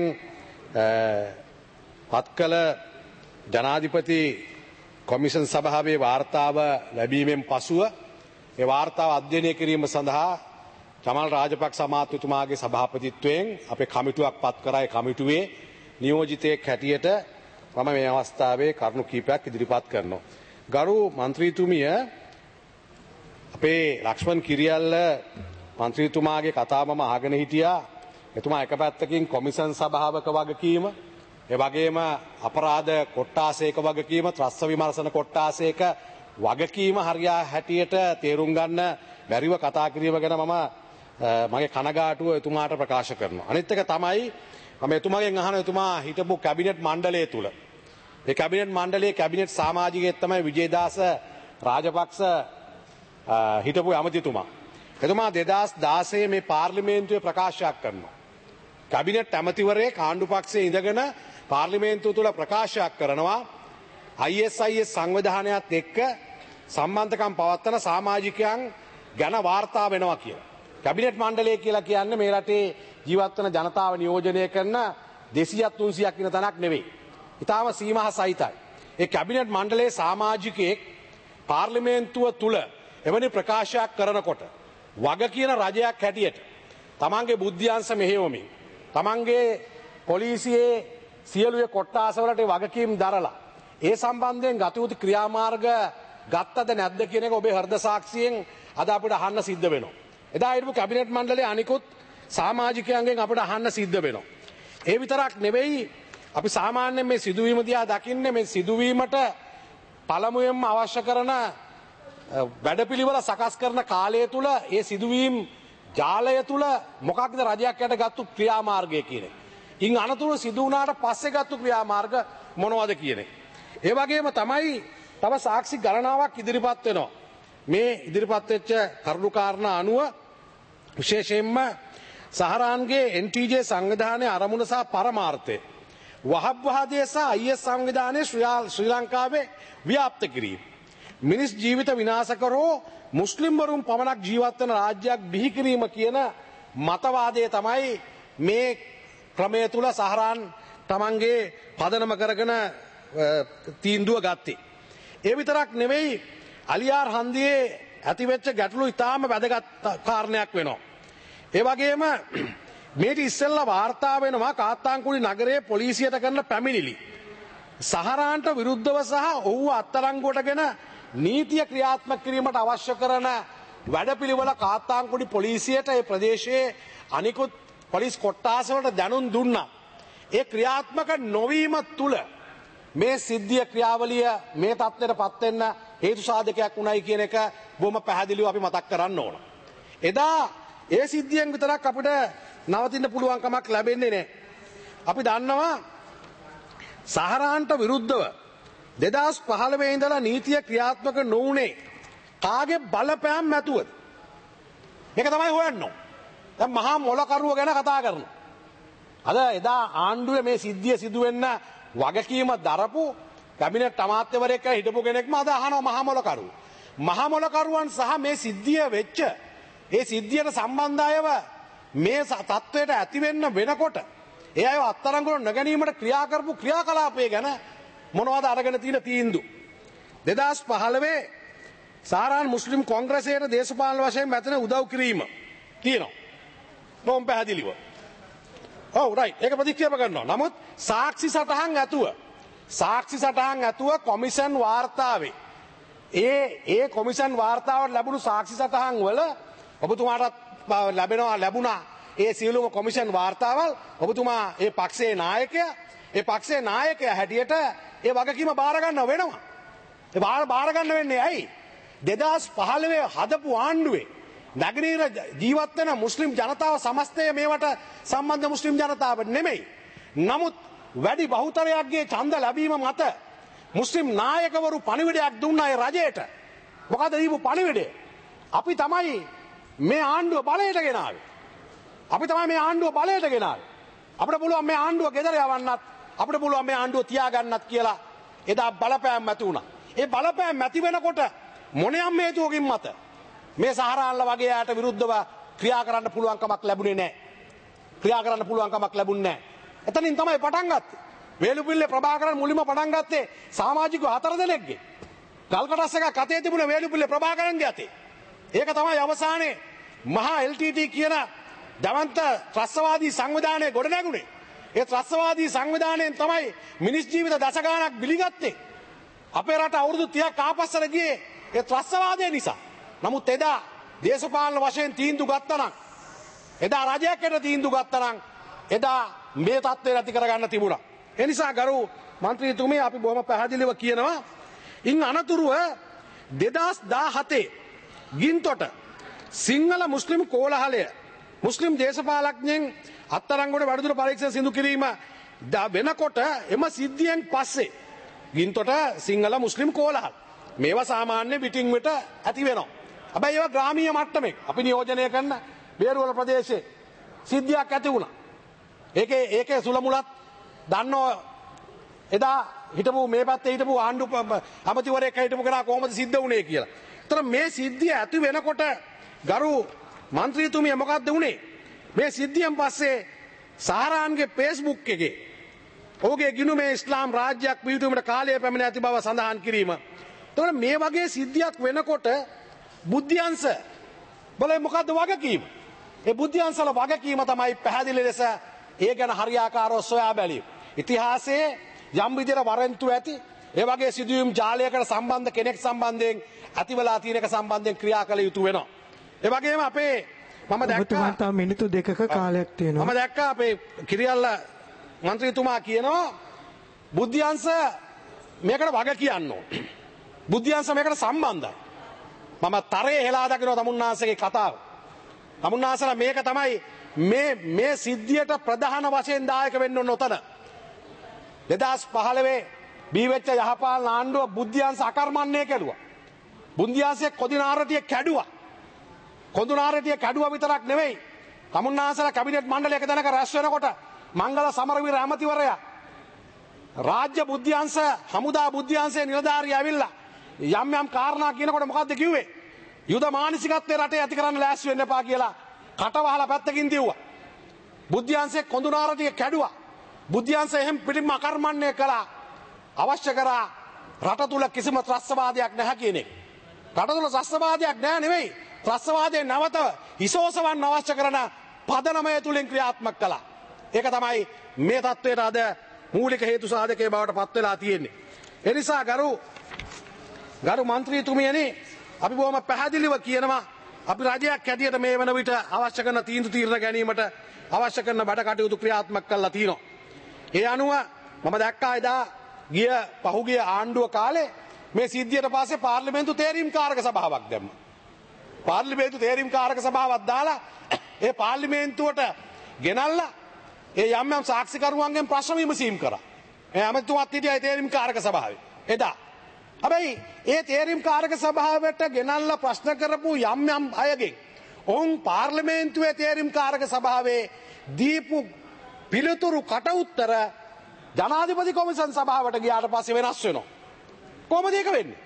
පත් කළ ජනාධිපති කොමිෂන් සභාවේ වාර්තාව ලැබීමෙන් පසුව ඒ වාර්තාව අධ්‍යයනය කිරීම සඳහා චමල් රාජපක්ෂ අමාත්‍යතුමාගේ සභාපතිත්වයෙන් අපේ කමිටුවක් පත් කරයි කමිටුවේ නියෝජිතයෙක් හැටියට මම මේ අවස්ථාවේ කරුණු කීපයක් ඉදිරිපත් කරනවා. ගරු මන්ත්‍රීතුමිය අපේ ලක්ෂ්මන් කිරියල්ල මන්ත්‍රීතුමාගේ කතාව මම අහගෙන හිටියා. එතුමා එක පැත්තකින් කොමිෂන් සභාවක වගකීම ඒ වගේම අපරාධ කොට්ටාසයක වගකීම ත්‍රස්ස විමර්ශන කොට්ටාසයක වගකීම හරියා හැටියට තේරුම් ගන්න බැරිව කතා කිරීම ගැන මම මගේ කනගාටුව එතුමාට ප්‍රකාශ කරනවා. අනිත් එක තමයි මම එතුමාගෙන් අහන එතුමා හිටපු කැබිනට් මණ්ඩලය තුල ඒ කැබිනට් මණ්ඩලයේ කැබිනට් සමාජිකයෙක් තමයි විජේදාස රාජපක්ෂ හිටපු ඇමතිතුමා. එතුමා දෙදහස් දාසය මේ පාර්ලිමේන්තුවේ ප්‍රකාශයක් කරනවා. කැබිනට් ඇමතිවරයෙක් ආණ්ඩු පක්ෂයේ ඉඳගෙන පාර්ලිමේන්තුව තුල ප්‍රකාශයක් කරනවා ආයි එස් ආයි එස් සංවිධානයත් එක්ක සම්බන්ධකම් පවත්වන සමාජිකයන් ගැන වාර්තා වෙනවා කියලා. කැබිනට් මණ්ඩලය කියලා කියන්නේ මේ රටේ ජීවත් වන ජනතාව නියෝජනය කරන දෙසියක් තුන්සියක් ඉන්න තැනක් නෙවෙයි. ඊටාම සීමා සහිතයි. ඒ කැබිනට් මණ්ඩලයේ සමාජිකයෙක් පාර්ලිමේන්තුව තුල එවැනි ප්‍රකාශයක් කරනකොට වග කියන රජයක් හැටියට තමන්ගේ බුද්ධ්‍යංශ මෙහෙයවමින් තමන්ගේ පොලිසියේ සියලුවේ කොට්ටාසවලට වගකීම් දරලා ඒ සම්බන්ධයෙන් ගත යුතු ක්‍රියාමාර්ග ගත්තද නැද්ද කියන එක ඔබේ හෘද සාක්ෂියෙන් අද අපිට අහන්න සිද්ධ වෙනවා. එදා හිටපු කැබිනට් මණ්ඩලයේ අනිකුත් සමාජිකයන්ගෙන් අපිට අහන්න සිද්ධ වෙනවා. ඒ විතරක් නෙවෙයි අපි සාමාන්‍යයෙන් මේ සිදුවීම දිහා දකින්නේ මේ සිදුවීමට පළමුවෙන්ම අවශ්‍ය කරන වැඩපිළිවෙල සකස් කරන කාලය තුල ඒ සිදුවීම් ජාලය තුල මොකක්ද රජයක් යට ගත්තු ක්‍රියාමාර්ගය කියන එක. ඉන් අනතුරු සිදු වුණාට පස්සේ ගත්තු ක්‍රියාමාර්ග මොනවද කියන එක. ඒ වගේම තමයි තව සාක්ෂි ගණනාවක් ඉදිරිපත් වෙනවා. මේ ඉදිරිපත් වෙච්ච කරුණු කාරණා අනුව විශේෂයෙන්ම සහරාන්ගේ එන් ටී ජේ සංවිධානයේ අරමුණ සහ පරමාර්ථය වහබ්වාදයේ සහ අයි එස් සංවිධානයේ ශ්‍රී ලංකාවේ ව්‍යාප්ත කිරීම. මිනිස් ජීවිත විනාශ කරෝ මුස්ලිම් වරුන් පමණක් ජීවත් වන රාජ්‍යයක් බිහි කිරීම කියන මතවාදය තමයි මේ ක්‍රමය තුල සහරාන් තමන්ගේ පදනම කරගෙන තීන්දුව ගත්තේ. ඒ විතරක් නෙවෙයි අලියාර් හන්දියේ ඇතිවෙච්ච ගැටලු ඉතාම වැදගත් කාරණයක් වෙනවා. ඒ වගේම මේට ඉස්සෙල්ලා වාර්තා වෙනවා කාත්තාන්කුඩි නගරයේ පොලිසියට කරන පැමිණිලි සහරාන්ට විරුද්ධව සහ ඔහුව අත්අඩංගුවටගෙන නීතිය ක්‍රියාත්මක කිරීමට අවශ්‍ය කරන වැඩපිළිවෙල කාත්තාන්කුඩි පොලිසියට ඒ ප්‍රදේශයේ අනිකුත් පොලිස් කොට්ටාසවලට දැනුම් දුන්නා. ඒ ක්‍රියාත්මක නොවීම තුල මේ සිද්ධිය ක්‍රියාවලිය මේ තත්ත්වයට පත් වෙන්න හේතු සාධකයක් උනායි කියන එක බොහොම පැහැදිලිව අපි මතක් කරන්න ඕන. එදා ඒ සිද්ධියෙන් විතරක් අපිට නවතින්න පුළුවන් කමක් ලැබෙන්නේ නැහැ. අපි දන්නවා සහරාන්ට විරුද්ධව දෙදහස් පහළොව ඉඳලා නීතිය ක්‍රියාත්මක නොවුනේ කාගේ බලපෑම් මැතුවද? මේක තමයි හොයන්න ඕන. දැන් මහා මොලකරුව ගැන කතා කරනවා. අද එදා ආණ්ඩුවේ මේ සිද්ධිය සිදු වෙන්න වගකීම දරපු කැබිනට් අමාත්‍යවරයෙක් හිටපු කෙනෙක්ම අද අහනවා මහා මොලකරුව. මහා මොලකරුවන් සහ මේ සිද්ධිය වෙච්ච ඒ සිද්ධියට සම්බන්ධ අයව මේ තත්වයට ඇති වෙන්න වෙනකොට ඒ අයව අත්අඩංගුවට නොගැනීමට ක්‍රියා කරපු ක්‍රියාකලාපය ගැන මොනවද අරගෙන තියෙන තීන්දුව? දෙදහස් පහළොව සාරාන් මුස්ලිම් කොංග්‍රසයට දේශපාලන වශයෙන් මෙතන උදව් කිරීම තියෙනවා. බොම් පැහැදිලිව. ඔව් රයිට්. ඒක ප්‍රතික්ෂේප කරනවා. නමුත් සාක්ෂි සටහන් ඇතුව සාක්ෂි සටහන් ඇතුව කොමිෂන් වාර්තාවේ ඒ ඒ කොමිෂන් වාර්තාවට ලැබුණු සාක්ෂි සටහන් වල ඔබතුමාටත් ලැබෙනවා ලැබුණා ඒ සියලුම කොමිෂන් වාර්තාවල් ඔබතුමා ඒ පක්ෂයේ නායකයා ඒ පක්ෂයේ නායකයා හැටියට ඒ වගකීම බාර ගන්න වෙනවා. ඒ බාර ගන්න වෙන්නේ ඇයි? දෙදහස් පහළොව හදපු ආණ්ඩුවේ නගරීර ජීවත් වෙන මුස්ලිම් ජනතාව සමස්තය මේවට සම්බන්ධ මුස්ලිම් ජනතාව නෙමෙයි. නමුත් වැඩි බහුතරයක්ගේ ඡන්ද ලැබීම මත මුස්ලිම් නායකවරු පණිවිඩයක් දුන්නා ඒ රජයට. මොකද දීපු පණිවිඩය? අපි තමයි මේ ආණ්ඩුව බලයට ගෙනාවේ. අපි තමයි මේ ආණ්ඩුව බලයට ගෙනාවේ. අපිට පුළුවන් මේ ආණ්ඩුව ගෙදර යවන්නත් අපිට පුළුවන් මේ ආණ්ඩුව තියාගන්නත් කියලා එදා බලපෑම් ඇති වුණා. ඒ බලපෑම් ඇති වෙනකොට මොනියම් හේතුවකින් මත මේ සහරාන්ලා වගේ යාට විරුද්ධව ක්‍රියා කරන්න පුළුවන් කමක් ලැබුණේ නැහැ. ක්‍රියා කරන්න පුළුවන් කමක් ලැබුණේ නැහැ. එතනින් තමයි පටන් ගත්තේ. වේලුපිල්ලේ ප්‍රභාකරන් මුලින්ම පටන් ගත්තේ සමාජිකව හතර දෙනෙක්ගේ. ගල්කටස් එකක් අතේ තිබුණ වේලුපිල්ලේ ප්‍රභාකරන්ගේ අතේ. ඒක තමයි අවසානයේ මහා එල් ටී ටී කියන දවන්ත ත්‍රස්තවාදී සංවිධානය ගොඩ නැගුණේ. ඒ ත්‍රස්තවාදී සංවිධානයෙන් තමයි මිනිස් ජීවිත දශගාණක් බිලිගත්තේ. අපේ රට අවුරුදු තිහක් ආපස්සට ගියේ ඒ ත්‍රස්තවාදය නිසා. නමුත් එදා දේශපාලන වශයෙන් තීන්දුව ගත්තා නම් එදා රජයකට තීන්දුව ගත්තා නම් එදා මේ තත්ත්වය ඇති කරගන්න තිබුණා. ඒ නිසා ගරු මන්ත්‍රීතුමිය අපි බොහොම පැහැදිලිව කියනවා ඉන් අනතුරුව දෙදහස් දාහතේ ගින්තොට සිංහල මුස්ලිම් කෝලහලය මුස්ලිම් දේශපාලඥයන් අත්අඩංගුවට වැඩිදුර පරීක්ෂණ සිදු කිරීම වෙනකොට එම සිද්ධියෙන් පස්සේ ගින්තොට සිංහල මුස්ලිම් කෝලහල මේවා සාමාන්‍ය පිටින් විට ඇති වෙනවා. හැබැයි ඒවා ග්‍රාමීය මට්ටමේ අපි නියෝජනය කරන බේරුවල ප්‍රදේශයේ සිද්ධියක් ඇති වුණා. ඒකේ ඒකේ සුලමුලත් දන්නෝ එදා හිටපු මේ පැත්තේ හිටපු ආණ්ඩු අමතිවරයෙක් හිටපු කෙනා කොහොමද සිද්ධ වුණේ කියලා. ඒතර මේ සිද්ධිය ඇති වෙනකොට ගරු මන්ත්‍රීතුමිය මොකද්ද වුනේ? මේ සිද්ධියෙන් පස්සේ සහරාන්ගේ Facebook එකේ ඔහුගේ ගිණුමේ ඉස්ලාම් රාජ්‍යයක් පිහිටුවීමට කාලය පැමිණ ඇති බව සඳහන් කිරීම. එතකොට මේ වගේ සිද්ධියක් වෙනකොට බුද්ධ්‍යංශ බලයි මොකද්ද වගකීම? ඒ බුද්ධ්‍යංශවල වගකීම තමයි පැහැදිලි ලෙස ඒ ගැන හරියාකාරව සොයා බැලීම. ඉතිහාසයේ යම් විදිහට වරෙන්තු ඇති ඒ වගේ සිදුවීම් ජාලයකට සම්බන්ධ කෙනෙක් සම්බන්ධයෙන් ඇතිවලා තියෙන එක සම්බන්ධයෙන් ක්‍රියා කළ යුතු වෙනවා. ඒ වගේම අපේ මම දැක්කා තව මිනිත්තු දෙකක කාලයක් තියෙනවා. මම දැක්කා අපේ කිරියල්ල මන්ත්‍රීතුමා කියනවා බුද්ධ්‍යංශ මේකට වග කියන්න ඕන. බුද්ධ්‍යංශ මේකට සම්බන්ධයි. මම තරයේ හෙලා දකිනවා තමුන්නාන්සේගේ කතාව. තමුන්නාන්සලා මේක තමයි මේ මේ සිද්ධියට ප්‍රධාන වශයෙන් දායක වෙන්න ඕන උතන. දෙදහස් පහළොව බී වෙච්ච යහපාලන ආණ්ඩුව බුද්ධ්‍යංශ අකර්මණ්‍ය කෙරුවා. බුද්ධ්‍යංශයේ කොදිනාරටිය කැඩුවා. කොඳුනාරටිය කැඩුවා විතරක් නෙවෙයි. තමුන්නාන්සලා කැබිනට් මණ්ඩලයක දැනක රැස් වෙනකොට මංගල සමරවීර ඇමතිවරයා රාජ්‍ය බුද්ධ්‍යංශ හමුදා බුද්ධ්‍යංශයේ නිලධාරියා ඇවිල්ලා යම් යම් කාරණා කියනකොට මොකද්ද කිව්වේ? යුද මානසිකත්වයේ රටේ ඇති කරන්න ලෑස්ති වෙන්න එපා කියලා කටවහලා පැත්තකින් දිව්වා. බුද්ධ්‍යංශයේ කොඳුනාරටිය කැඩුවා. බුද්ධ්‍යංශය එහෙම පිටින්ම අකර්මණ්‍ය කළා. අවශ්‍ය කරා රට තුල කිසිම ත්‍රස්තවාදයක් නැහැ කියන එක. රට තුල ත්‍රස්තවාදයක් නැහැ නෙවෙයි. ත්‍රස්තවාදයේ නැවත හිසෝසවන්න අවශ්‍ය කරන පදනමය තුලින් ක්‍රියාත්මක කළා. ඒක තමයි මේ තත්ත්වයට අද මූලික හේතු සාධකයේ බවට පත් වෙලා තියෙන්නේ. ඒ නිසා ගරු ගරු മന്ത്രിතුමියනි අපි බොහොම පැහැදිලිව කියනවා අපි රජයක් හැටියට මේ වෙන විට අවශ්‍ය කරන තීන්දුව తీරන ගැනීමට අවශ්‍ය කරන වැඩ කටයුතු ක්‍රියාත්මක කරලා තියෙනවා. ඒ අනුව මම දැක්කා එදා ගිය පහුගිය ආණ්ඩුව කාලේ මේ සිද්ධියට පස්සේ පාර්ලිමේන්තු තේරීම් කාරක සභාවක් දැම්මා. පාර්ලිමේන්තු තේරීම් කාරක සභාවක් දාලා ඒ පාර්ලිමේන්තුවට ගෙනල්ලා ඒ යම් යම් සාක්ෂිකරුවන්ගෙන් ප්‍රශ්න විමසීම් කරා. ඒ ඇමතුමත් හිටියා ඒ තේරීම් කාරක සභාවේ එදා. හැබැයි ඒ තේරීම් කාරක සභාවට ගෙනල්ලා ප්‍රශ්න කරපු යම් යම් අයගෙන් ඔවුන් පාර්ලිමේන්තුවේ තේරීම් කාරක සභාවේ දීපු පිළිතුරු කට උත්තර ජනාධිපති කොමිසම් සභාවට ගියාට පස්සේ වෙනස් වෙනවා. කොහොමද ඒක වෙන්නේ?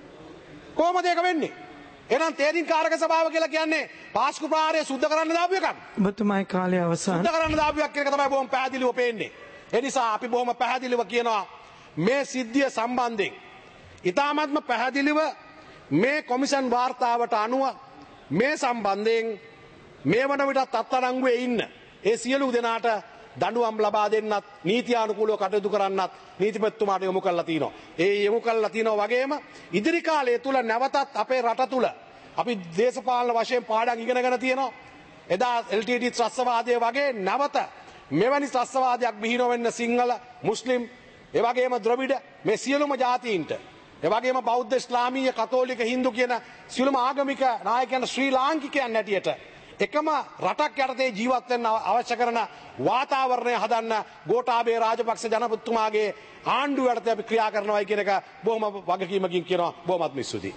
කොහොමද ඒක වෙන්නේ? එහෙනම් තේරීම් කාරක සභාව කියලා කියන්නේ පාස්කු ප්‍රහාරය සුද්ධ කරන්න දාපු එකක්. ඔබතුමායි කාලය අවසන්. සුද්ධ කරන්න දාපු එකක් කියන එක තමයි බොහොම පැහැදිලිව පේන්නේ. ඒ නිසා අපි බොහොම පැහැදිලිව කියනවා මේ සිද්ධිය සම්බන්ධයෙන් ඉතාමත්ම පැහැදිලිව මේ කොමිෂන් වාර්තාවට අනුව මේ සම්බන්ධයෙන් මේ වන විටත් අත්අඩංගුවේ ඉන්න ඒ සියලු දෙනාට දඬුවම් ලබා දෙන්නත් නීතියානුකූලව කටයුතු කරන්නත් නීතිපතිතුමාට යොමු කරලා තියෙනවා. ඒ යොමු කරලා තියෙනවා වගේම ඉදිරි කාලය තුල නැවතත් අපේ රට තුල අපි දේශපාලන වශයෙන් පාඩම් ඉගෙනගෙන තියෙනවා. එදා එල් ටී ටී ත්‍රස්තවාදයේ වගේ නැවත මෙවැනි ත්‍රස්තවාදයක් බිහි නොවෙන්න සිංහල මුස්ලිම් ඒ වගේම ද්‍රවිඩ මේ සියලුම ජාතීන්ට ඒ වගේම බෞද්ධ ඉස්ලාමීය කතෝලික හින්දු කියන සියලුම ආගමික නායකයන් ශ්‍රී ලාංකිකයන් හැටියට එකම රටක් යටතේ ජීවත් වෙන්න අවශ්‍ය කරන වාතාවරණය හදන්න ගෝඨාභය රාජපක්ෂ ජනපතිතුමාගේ ආණ්ඩුව යටතේ අපි ක්‍රියා කරනවායි කියන එක බොහොම වගකීමකින් කියනවා. බොහොමත් ස්තුතියි.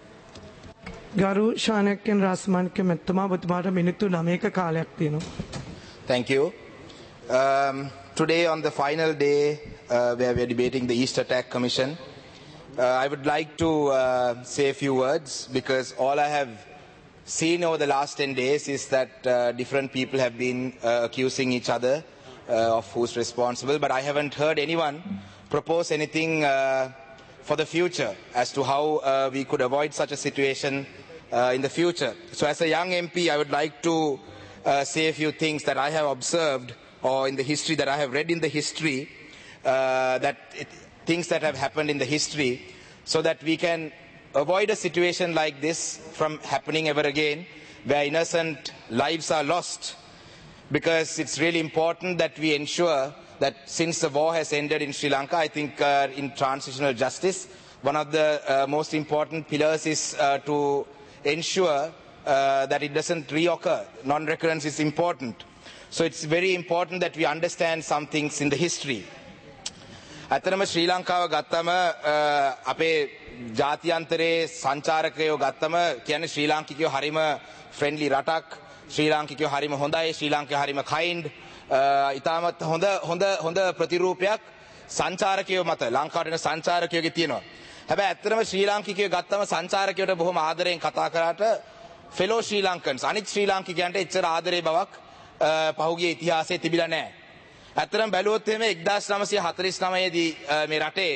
ගරු ශානක්‍යන් රාස්මානික මැතිතුමා ඔබතුමාට මිනිත්තු නවයක කාලයක් තියෙනවා. Thank you. Um, today on the final day uh, where we are debating the East Attack Commission, uh, I would like to uh, say a few words because all I have seen over the last ten days is that uh, different people have been uh, accusing each other uh, of who's responsible, but I haven't heard anyone propose anything uh, for the future as to how uh, we could avoid such a situation uh, in the future. So as a young M P, I would like to uh, say a few things that I have observed or in the history that I have read in the history, uh, that it, things that have happened in the history, so that we can avoid a situation like this from happening ever again, where innocent lives are lost, because it's really important that we ensure that since the war has ended in Sri Lanka, I think uh, in transitional justice, one of the uh, most important pillars is uh, to ensure uh, that it doesn't reoccur. Non-recurrence is important. So it's very important that we understand some things in the history. අතරම ශ්‍රී ලංකාව ගත්තම අපේ ජාත්‍යන්තරයේ සංචාරකයෝ ගත්තම කියන්නේ ශ්‍රී ලාංකිකයෝ හරිම ෆ්‍රෙන්ඩ්ලි රටක්, ශ්‍රී ලාංකිකයෝ හරිම හොඳයි, ශ්‍රී ලාංකිකයෝ හරිම කයින්ඩ්, ඉතාමත් හොඳ හොඳ හොඳ ප්‍රතිරූපයක් සංචාරකයෝ මත ලංකාවට එන සංචාරකයෝගේ තියෙනවා. හැබැයි ඇත්තටම ශ්‍රී ලාංකිකයෝ ගත්තම සංචාරකයෝට බොහොම ආදරයෙන් කතා කරාට ෆෙලෝ ශ්‍රී ලංකන්ස් අනිත් ශ්‍රී ලාංකිකයන්ට එච්චර ආදරේ බවක් පහුගිය ඉතිහාසයේ තිබිලා නැහැ. ඇත්තටම බැලුවොත් එහෙම එක්දාස් නවසිය හතළිස් නවය දී මේ රටේ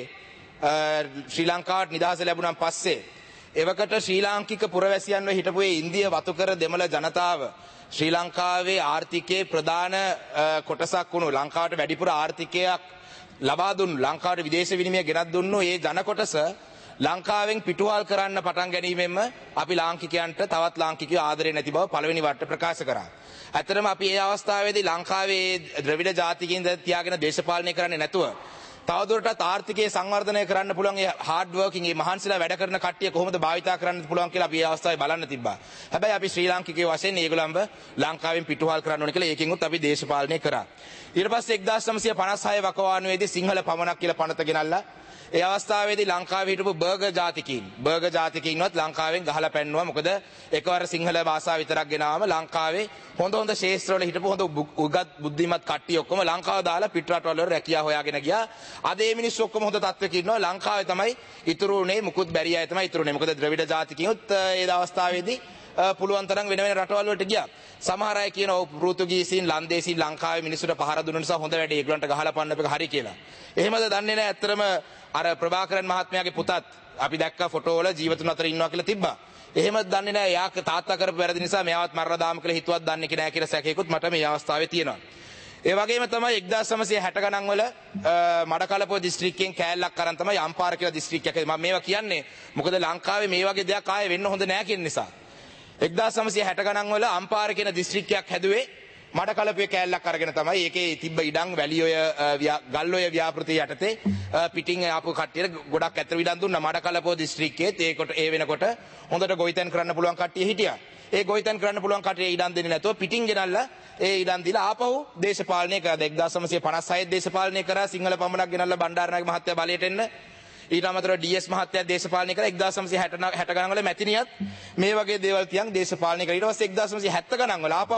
ශ්‍රී ලංකාවට නිදහස ලැබුණාන් පස්සේ එවකට ශ්‍රී ලාංකික පුරවැසියන්ව හිටපු ඒ ඉන්දිය වතුකර දෙමළ ජනතාව ශ්‍රී ලංකාවේ ආර්ථිකයේ ප්‍රධාන කොටසක් වුණු ලංකාවට වැඩිපුර ආර්ථිකයක් ලබා දුන්නු ලංකාවට විදේශ විනිමය ගෙනත් දුන්නු ඒ ජන කොටස ලංකාවෙන් පිටුවහල් කරන්න පටන් ගැනීමෙන්ම අපි ලාංකිකයන්ට තවත් ලාංකිකයෝ ආදරේ නැති බව පළවෙනි වරට ප්‍රකාශ කරා. ඇත්තටම අපි මේ අවස්ථාවේදී ලංකාවේ ද්‍රවිඩ ජාතිකයින් තියාගෙන දේශපාලනය කරන්නේ නැතුව තවදුරටත් ආර්ථිකයේ සංවර්ධනය කරන්න පුළුවන් ඒ හાર્ඩ් වර්කින් මේ මහන්සිලා වැඩ කරන කට්ටිය කොහොමද භාවිතා කරන්න පුළුවන් කියලා අපි මේ අවස්ථාවේ බලන්න තිබ්බා. හැබැයි අපි ශ්‍රී ලාංකිකයෝ වශයෙන් ඒගොල්ලන්ව ලංකාවෙන් පිටුවහල් කරන්න ඕනේ කියලා ඒකෙන්වත් අපි දේශපාලනය කරා. ඊට පස්සේ එක්දාස් නවසිය පනස් හය වකවානුවේදී සිංහල පමණක් කියලා පනත ගෙනල්ලා ඒ අවස්ථාවේදී ලංකාවේ හිටපු බර්ගර් ජාතිකයින් බර්ගර් ජාතිකයින්වත් ලංකාවෙන් ගහලා පැන්නුවා. මොකද එකවර සිංහල භාෂාව විතරක් ගෙනාවම ලංකාවේ හොඳ හොඳ ශාස්ත්‍රවල හිටපු හොඳ උගත් බුද්ධිමත් කට්ටිය ඔක්කොම ලංකාව දාලා පිට රටවල වල රැකියාව හොයාගෙන ගියා. අද මේ මිනිස්සු ඔක්කොම හොඳ තත්ත්වයක ඉන්නවා. ලංකාවේ තමයි ඉතුරු උනේ මුකුත් බැරි අය තමයි ඉතුරු උනේ. මොකද ද්‍රවිඩ ජාතිකයින්ත් ඒ අවස්ථාවේදී පුළුවන් තරම් වෙන වෙන රටවල් වලට ගියා. සමහර අය කියනවා පෘතුගීසීන් ලන්දේසීන් ලංකාවේ මිනිස්සුන්ට පහර දුන්න නිසා හොඳ වැඩේ ඒගොල්ලන්ට ගහලා පන්නප එක හරි කියලා. එහෙමද දන්නේ නැහැ. ඇත්තටම අර ප්‍රභාකරන් මහත්මයාගේ පුතත් අපි දැක්ක ෆොටෝ වල ජීවතුන් අතර ඉන්නවා කියලා තිබ්බා. එහෙමද දන්නේ නැහැ. යා තාත්තා කරපු වැරදි නිසා මෙයාවත් මරලා දාමු කියලා හිතුවත් දන්නේ නැහැ කියලා සැකේකුත් මට මේ අවස්ථාවේ තියෙනවා. ඒ වගේම තමයි එක්දාස් නවසිය හැට ගණන් වල මඩකලපුව දිස්ත්‍රික්කයෙන් කෑල්ලක් අරන් තමයි අම්පාර කියලා දිස්ත්‍රික්කයක්. මම මේවා කියන්නේ මොකද ලංකාවේ මේ වගේ දෙයක් ආයේ වෙන්න හොඳ නැහැ කියන නිසා. එක්දාස් නවසිය හැට ගණන් වල අම්පාර කියන දිස්ත්‍රික්කයක් හැදුවේ මඩකලපුවේ කෑල්ලක් අරගෙන තමයි. ඒකේ තිබ්බ ඉඩම් වැලිඔය ගල්ඔය ව්‍යාපෘතිය යටතේ පිටින් ආපු කට්ටියට ගොඩක් ඇතර විඩම් දුන්නා. මඩකලපුව දිස්ත්‍රික්කයේ ඒකට ඒ වෙනකොට හොඳට ගොවිතැන් කරන්න පුළුවන් කට්ටිය හිටියා. ඒ ගොවිතැන් කරන්න පුළුවන් කට්ටිය ඉඩම් දෙන්නේ නැතුව පිටින් ගෙනල්ලා ඒ ඉඩම් දීලා ආපහු දේශපාලනය කරා. එක්දාස් නවසිය පනස් හය දේශපාලනය කරා. සිංහල පමණක් ගෙනල්ලා බණ්ඩාරනායක මහත්තයා බලයට එන්න. ඊට අමතරව ඩී.එස් මහත්තයා දේශපාලනය කරා. එක්දාස් නවසිය හැට ගණන් වල මැතිනියත් මේ වගේ දේවල් තියන් දේශපාලනය කරා. ඊට පස්සේ එක්දාස් නවසිය හැත්තෑ ගණන් වල ආපහු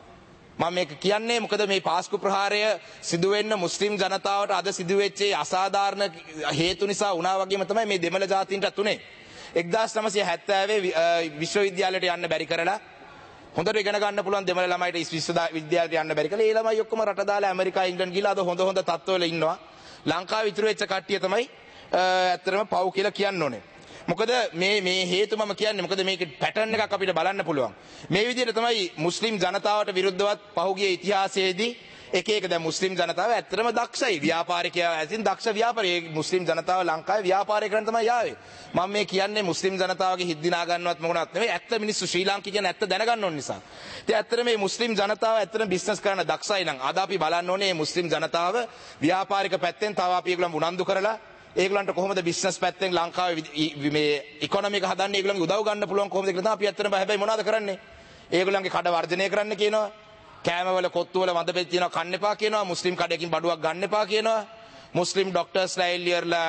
මම මේක කියන්නේ මොකද මේ පාස්කු ප්‍රහාරය සිදු වෙන්න මුස්ලිම් ජනතාවට අද සිදු වෙච්ච අසාධාරණ හේතු නිසා වුණා වගේම තමයි මේ දෙමළ ජාතීන්ටත් උනේ. එක්දාස් නවසිය හැත්තෑවේ විශ්වවිද්‍යාලයට යන්න බැරි කරලා හොඳට ඉගෙන ගන්න පුළුවන් දෙමළ ළමයිට විශ්වවිද්‍යාලයට යන්න බැරි කළා. ඒ ළමයි ඔක්කොම රට දාලා ඇමරිකා ඉංග්‍රීසි ගිහලා අද හොඳ හොඳ තත්ත්වවල ඉන්නවා. ලංකාවේ ඉතුරු වෙච්ච කට්ටිය තමයි ඇත්තටම පව් කියලා කියන්න ඕනේ. මොකද මේ මේ හේතු මම කියන්නේ මොකද මේක පැටර්න් එකක් අපිට බලන්න පුළුවන්. මේ විදිහට තමයි මුස්ලිම් ජනතාවට විරුද්ධවත් පහුගිය ඉතිහාසයේදී එක එක දැන් මුස්ලිම් ජනතාව ඇත්තටම දක්ෂයි. ව්‍යාපාරිකයා ඇතින් දක්ෂ ව්‍යාපාරී මුස්ලිම් ජනතාව ලංකාවේ ව්‍යාපාරය කරන්න තමයි යාවේ. මම මේ කියන්නේ මුස්ලිම් ජනතාවගේ හිත් දිනා ගන්නවත් මොකක්වත් නෙවෙයි. ඇත්ත මිනිස්සු ශ්‍රී ලාංකිකයන් ඇත්ත දැනගන්න ඕන නිසා. ඉතින් ඇත්තට මේ මුස්ලිම් ජනතාව ඇත්තටම බිස්නස් කරන්න දක්ෂයි නම් අද අපි බලන්න ඕනේ මේ මුස්ලිම් ජනතාව ව්‍යාපාරික පැත්තෙන් තව අපි ඒගොල්ලන් උනන්දු කරලා ඒගොල්ලන්ට කොහොමද බිස්නස් පැත්තෙන් ලංකාවේ මේ ඉකොනොමි එක හදන්නේ ඒගොල්ලන්ගේ උදව් ගන්න පුළුවන් කොහොමද කියලා තමයි අපි ඇත්තටම හැබැයි මොනවද කරන්නේ? ඒගොල්ලන්ගේ කඩ වර්ජනය කරන්න කියනවා. කෑමවල කොත්තුවල වඳ පෙත් තියනවා කන්න එපා කියනවා. මුස්ලිම් කඩකින් බඩුවක් ගන්න එපා කියනවා. මුස්ලිම් ડોක්ටර්ස්ලා එල්ලියර්ලා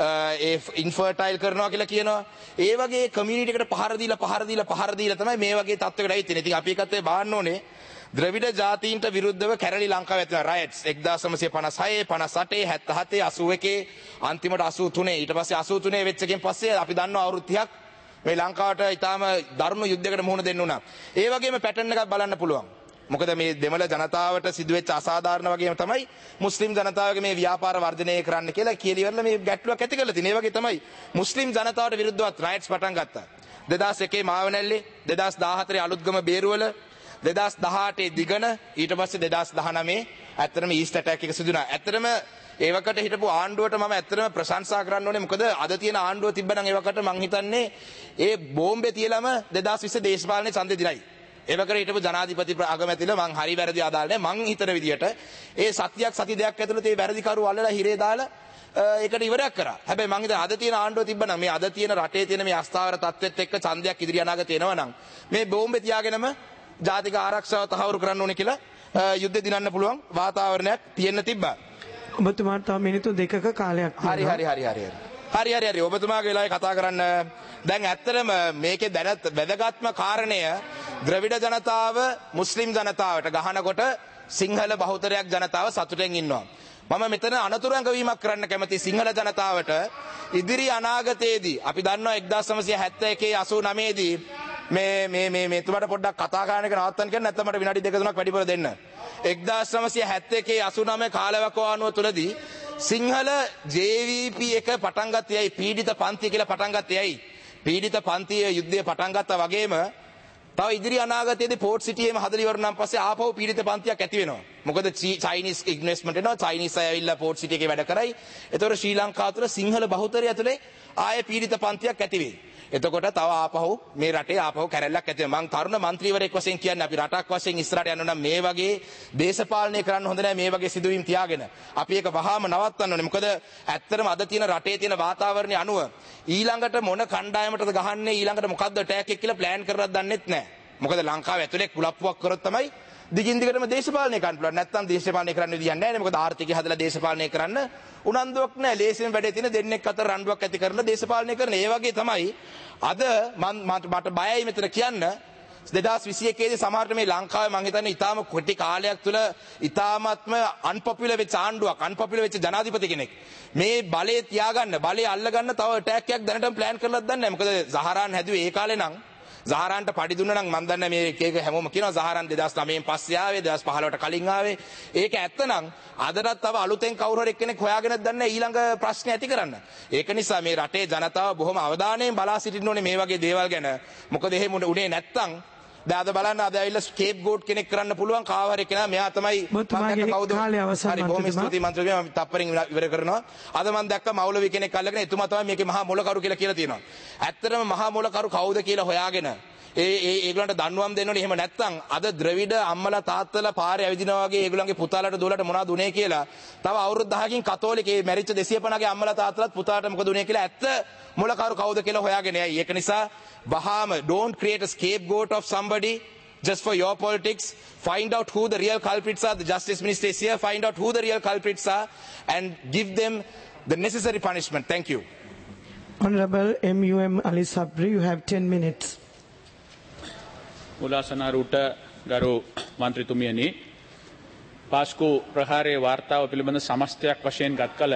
ඒ ඉන්ෆර්ටයිල් කරනවා කියලා කියනවා. ඒ වගේ කමියුනිටි එකට පහර දීලා පහර දීලා පහර දීලා තමයි මේ වගේ තත්ත්වයකට ඇවිත් තියෙන්නේ. ඉතින් අපි ඒකත් ඒ බාන්න ඕනේ. ද්‍රවිඩ ජාතීන්ට විරුද්ධව කැරලි ලංකාවේ ඇතුළේ රයට්ස් එක්දාස් නවසිය පනස් හය පනස් අටේ හැත්තෑ හතේ අසූ එකේ අන්තිමට අසූ තුනේ ඊට පස්සේ අසූ තුනේ වෙච්ච එකෙන් පස්සේ අපි දන්නවා අවුරුදු තිහක් මේ ලංකාවට ඊටාම දරුණු යුද්ධයකට මුහුණ දෙන්න උනා. ඒ වගේම පැටර්න් එකක් බලන්න පුළුවන්. මොකද මේ දෙමළ ජනතාවට සිදුවෙච්ච අසාධාරණ වගේම තමයි මුස්ලිම් ජනතාවගේ මේ ව්‍යාපාර වර්ධනය කරන්න කියලා කියලා මේ ගැටලුවක් ඇති කරලා තියෙනවා. ඒ වගේ තමයි මුස්ලිම් ජනතාවට විරුද්ධව රයට්ස් පටන් ගත්තා. දෙදාස් එකේ මාවනැල්ලේ දෙදාස් දාහතරේ අලුත්ගම බේරුවල දෙදාස් දහඅටේ දිගන ඊට පස්සේ දෙදාස් දහනවයේ ඇත්තටම ඊස්ට් ඇටැක් එක සිදු වුණා. ඇත්තටම ඒ වකට හිටපු ආණ්ඩුවට මම ඇත්තටම ප්‍රශංසා කරන්න ඕනේ. මොකද අද තියෙන ආණ්ඩුව තිබ්බනම් ඒ වකට මං හිතන්නේ ඒ බෝම්බේ තියලම දෙදාස් විස්ස දේශපාලනේ ඡන්දෙ දිනයි. ඒ වකට හිටපු ජනාධිපති අගමැතිලා මං හරි වැරදි අදාළ නැහැ. මං හිතන විදියට ඒ සතියක් සති දෙකක් ඇතුළත ඒ වැරදිකරු අල්ලලා හිරේ දාලා ඒකට ඉවරයක් කරා. හැබැයි මං හිතන්නේ අද තියෙන ආණ්ඩුව තිබ්බනම් මේ අද තියෙන රටේ තියෙන මේ අස්ථාවර තත්ත්වෙත් එක්ක ඡන්දයක් ඉදිරි අනාගතේ එනවා නම් මේ බෝම්බේ තියාගෙනම ජාතික ආරක්ෂාව තහවුරු කරන්න ඕනේ කියලා යුද්ධ දිනන්න පුළුවන් වාතාවරණයක් තියෙන්න තිබ්බා. ඔබතුමාට තව මිනිත්තු දෙකක කාලයක් තියෙනවා. හරි හරි හරි හරි. හරි හරි හරි ඔබතුමාගේ වෙලාවේ කතා කරන්න. දැන් ඇත්තටම මේකේ දැනත් වැදගත්ම කාරණය ද්‍රවිඩ ජනතාව මුස්ලිම් ජනතාවට ගහනකොට සිංහල බහුතරයක් ජනතාව සතුටෙන් ඉන්නවා. මම මෙතන අනතුරු ඇඟවීමක් කරන්න කැමති සිංහල ජනතාවට ඉදිරි අනාගතයේදී අපි දන්නවා එක්දාස් නවසිය හැත්තෑ එකේ අසූ නවයේදී මේ මේ මේ මෙතුමාට පොඩ්ඩක් කතා කරන එක නවත්තන්න කියන නැත්නම් මට විනාඩි දෙක තුනක් වැඩිපුර දෙන්න. එක්දාස් නවසිය හැත්තෑ එකේ අසූනවය කාලවකවානුව තුලදී සිංහල ජේ වී පී එක පටන් ගත්තේ ඇයි? පීඩිත පන්තිය කියලා පටන් ගත්තේ ඇයි? පීඩිත පන්තිය යුද්ධය පටන් ගත්තා වගේම තව ඉදිරි අනාගතයේදී පෝට් සිටියේම හදලා ඉවරනම් පස්සේ ආපහු පීඩිත පන්තියක් ඇති වෙනවා. මොකද චයිනීස් ඉන්වෙස්ට්මන්ට් එනවා. චයිනීස් අය ඇවිල්ලා පෝට් සිටි එකේ වැඩ කරයි. ඒතකොට ශ්‍රී ලංකාව තුළ සිංහල බහුතරය ඇතුලේ ආයේ පීඩිත පන්තියක් ඇති වෙයි. එතකොට තව ආපහු මේ රටේ ආපහු කැරැල්ලක් ඇති වෙනවා. මං තරුණ മന്ത്രിවරයෙක් වශයෙන් කියන්නේ අපි රටක් වශයෙන් ඉස්සරහට යන්න නම් මේ වගේ දේශපාලනය කරන්න හොඳ නැහැ. මේ වගේ සිදුවීම් තියාගෙන අපි ඒක වහාම නවත්තන්න ඕනේ. මොකද ඇත්තටම අද තියෙන රටේ තියෙන වාතාවරණය අනුව ඊළඟට මොන කණ්ඩායමටද ගහන්නේ, ඊළඟට මොකද්ද අටැක් එක කියලා ප්ලෑන් කරලා දන්නෙත් නැහැ. මොකද ලංකාව ඇතුලේ කුලප්පුවක් කරොත් තමයි දිගින් දිගටම දේශපාලනය කරන්න පුළුවන්. නැත්තම් දේශපාලනය කරන්න විදියක් නැහැ නේ. මොකද ආර්ථිකය හදලා දේශපාලනය කරන්න උනන්දුවක් නැහැ. ලේසියෙන් වැඩේ තියෙන දෙන්නෙක් අතර රණ්ඩුවක් ඇති කරලා දේශපාලනය කරන. ඒ වගේ තමයි අද මට බයයි මෙතන කියන්න දෙදාස් විසි එකේදී සමහරට මේ ලංකාවේ මං හිතන්නේ ඊටාම කොටි කාලයක් තුළ ඊටාමත්ම අන්පොපුලර් වෙච්ච ආණ්ඩුවක්, අන්පොපුලර් වෙච්ච ජනාධිපති කෙනෙක් මේ බලය තියාගන්න, බලය අල්ලගන්න තව අටැක් එකක් දැනටම ප්ලෑන් කරලාත් දන්නේ නැහැ. මොකද සහරාන් හැදුවේ ඒ කාලේ නම් සහරාන්ට පඩි දුන්නා නම් මම දන්නේ මේ එක එක හැමෝම කියනවා සහරාන් දෙදාස් නවයෙන් පස්සේ ආවේ, දෙදාස් පහළොවට කලින් ආවේ. ඒක ඇත්ත නම් අදටත් තව අලුතෙන් කවුරු හරි එක්කෙනෙක් හොයාගෙනත් දන්නේ ඊළඟ ප්‍රශ්නේ ඇති කරන්න. ඒක නිසා මේ රටේ ජනතාව බොහොම අවධානයෙන් බලා සිටින්න ඕනේ මේ වගේ දේවල් ගැන. මොකද එහෙම උනේ නැත්තම් දැන් අද බලන්න අද ඇවිල්ලා ස්කේප් ගෝට් කෙනෙක් කරන්න පුළුවන් කාව හරි කෙනා මෙයා තමයි කවුද? හරි බොහොම ස්තුතියි මන්ත්‍රීතුමා. මම තප්පරෙන් ඉවර කරනවා. අද මම දැක්ක මෞලවි කෙනෙක් අල්ලගෙන එතුමා තමයි මේකේ මහා මොලකරු කියලා කියලා තියෙනවා. ඇත්තටම මහා මොලකරු කවුද කියලා හොයාගෙන ඒ ඒ ඒගොල්ලන්ට දන්වම් දෙන්න ඕනේ. එහෙම නැත්නම් අද ද්‍රවිඩ අම්මලා තාත්තලා පාරේ ඇවිදිනවා වගේ ඒගොල්ලන්ගේ පුතාලට දුවලට මොනවද උනේ කියලා තව අවුරුදු දහකින් කතෝලික ඒ මැරිච්ච දෙසිය පනහගේ අම්මලා තාත්තලාත් පුතාට මොකද උනේ කියලා ඇත්ත මොලකරු කවුද කියලා හොයාගෙන යයි. ඒක නිසා වහාම don't create a scapegoat of somebody just for your politics. Find out who the real culprits are. The Justice Minister is here. Find out who the real culprits are and give them the necessary punishment. Thank you. Honorable M U M Ali Sabri, you have ten minutes. මුලාසනාරුට ගරු මන්ත්‍රීතුමියනි, පාස්කු ප්‍රහාරයේ වාර්තාව පිළිබඳ සමස්තයක් වශයෙන් ගත් කල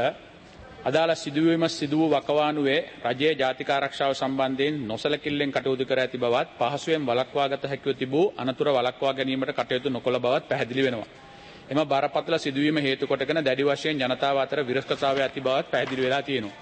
අදාළ සිදුවීම සිදු වූ වකවානුවේ රජයේ ජාතික ආරක්ෂාව සම්බන්ධයෙන් නොසලකිල්ලෙන් කටයුතු කර ඇති බවත් පහසුවෙන් වළක්වාගත හැකිව තිබූ අනතුර වළක්වා ගැනීමට කටයුතු නොකළ බවත් පැහැදිලි වෙනවා. එම බරපතල සිදුවීම හේතු කොටගෙන දැඩි වශයෙන් ජනතාව අතර විරසතාවය ඇති බවත් පැහැදිලි වෙලා තියෙනවා.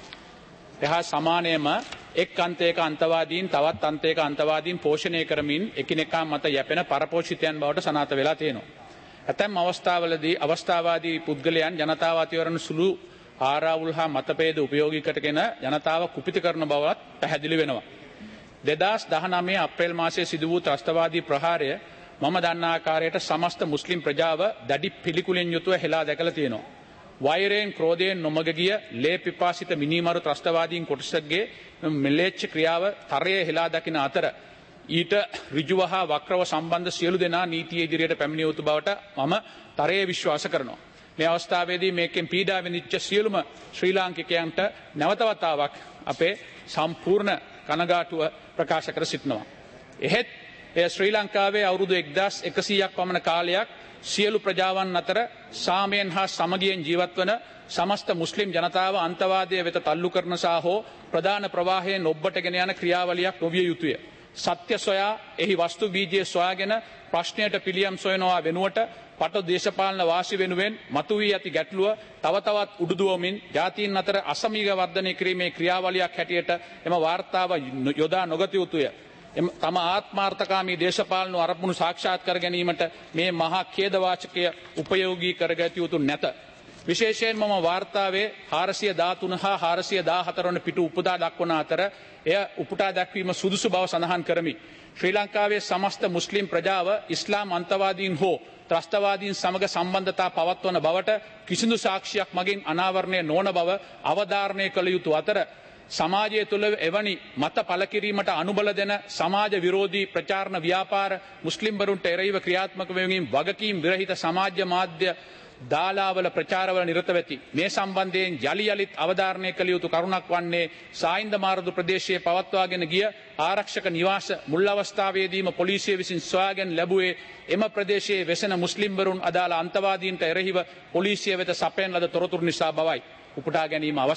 එහා සමානයම එක් අන්තයක අන්තවාදීන් තවත් අන්තයක අන්තවාදීන් පෝෂණය කරමින් එකිනෙකා මත යැපෙන පරපෝෂිතයන් බවට සනාථ වෙලා තියෙනවා. ඇතැම් අවස්ථාවලදී අවස්ථාවාදී පුද්ගලයන් ජනතාව අතිවරණ සුළු ආරාවුල් හා මතපේද උපයෝගී කරගෙන ජනතාව කුපිත කරන බවත් පැහැදිලි වෙනවා. දෙදාස් දහනවය අප්‍රේල් මාසයේ සිදු වූ ත්‍රස්තවාදී ප්‍රහාරය මම දන්නා ආකාරයට සමස්ත මුස්ලිම් ප්‍රජාව දැඩි පිළිකුලෙන් යුතුව හෙලා දැකලා තියෙනවා. වෛරයෙන් ක්‍රෝධයෙන් නොමග ගිය ලේ පිපාසිත මිනිමරු ත්‍රස්තවාදීන් කොටසක්ගේ මෙලේච්ඡ ක්‍රියාව තරයේ හෙලා දකින අතර ඊට ඍජුව හා වක්‍රව සම්බන්ධ සියලු දෙනා නීතිය ඉදිරියට පැමිණිය යුතු බවට මම තරයේ විශ්වාස කරනවා. මේ අවස්ථාවේදී මේකෙන් පීඩා විඳිච්ච සියලුම ශ්‍රී ලාංකිකයන්ට නැවත වතාවක් අපේ සම්පූර්ණ කනගාටුව ප්‍රකාශ කර සිටිනවා. එහෙත් එය ශ්‍රී ලංකාවේ අවුරුදු එක්දාස් එකසීයක් පමණ කාලයක් සියලු ප්‍රජාවන් අතර සාමයෙන් හා සමගියෙන් ජීවත්වන සමස්ත මුස්ලිම් ජනතාව අන්තවාදය වෙත තල්ලු කරන සහ හෝ ප්‍රධාන ප්‍රවාහයෙන් ඔබ්බටගෙන යන ක්‍රියාවලියක් නොවිය යුතුය. සත්‍ය සොයා එහි වස්තු බීජය සොයාගෙන ප්‍රශ්නයට පිළියම් සොයනවා වෙනුවට පටු දේශපාලන වාසි වෙනුවෙන් මතුවී ඇති ගැටලුව තව තවත් උඩුදුවමින් ජාතීන් අතර අසමීග වර්ධනය කිරීමේ ක්‍රියාවලියක් හැටියට එම වාර්තාව යොදා නොගත යුතුය. තම ආත්මාර්ථකාමී දේශපාලන අරමුණු සාක්ෂාත් කර ගැනීමට මේ මහා ඛේදවාචකය උපයෝගී කරගත යුතු නැත. විශේෂයෙන් මම වාර්තාවේ හාරසිය දාතුන හා හාරසිය දාහතර වන පිටු උපුටා දක්වන අතර එය උපුටා දැක්වීම සුදුසු බව සඳහන් කරමි. ශ්‍රී ලංකාවේ සමස්ත මුස්ලිම් ප්‍රජාව ඉස්ලාම් අන්තවාදීන් හෝ ත්‍රස්තවාදීන් සමග සම්බන්ධතා පවත්වන බවට කිසිදු සාක්ෂියක් මගින් අනාවරණය නොවන බව අවධාරණය කළ යුතු අතර සමාජය තුළ එවැනි මත පළ කිරීමට අනුබල දෙන සමාජ විරෝධී ප්‍රචාරණ ව්‍යාපාර මුස්ලිම්වරුන්ට එරෙහිව ක්‍රියාත්මක වෙමින් වගකීම් විරහිත සමාජ මාධ්‍ය දාලාවල ප්‍රචාරවල නිරත වෙති. මේ සම්බන්ධයෙන් යලි යලිත් අවධාරණය කළ යුතු කරුණක් වන්නේ සායින්ද මාරුදු ප්‍රදේශයේ පවත්වාගෙන ගිය ආරක්ෂක නිවාස මුල් අවස්ථාවේදීම පොලිසිය විසින් සොයාගෙන ලැබුවේ එම ප්‍රදේශයේ වෙසෙන මුස්ලිම්වරුන් අදාළ අන්තවාදීන්ට එරෙහිව පොලිසිය වෙත සපයන ලද තොරතුරු නිසා බවයි. උපුටා ගැනීම අවසන්.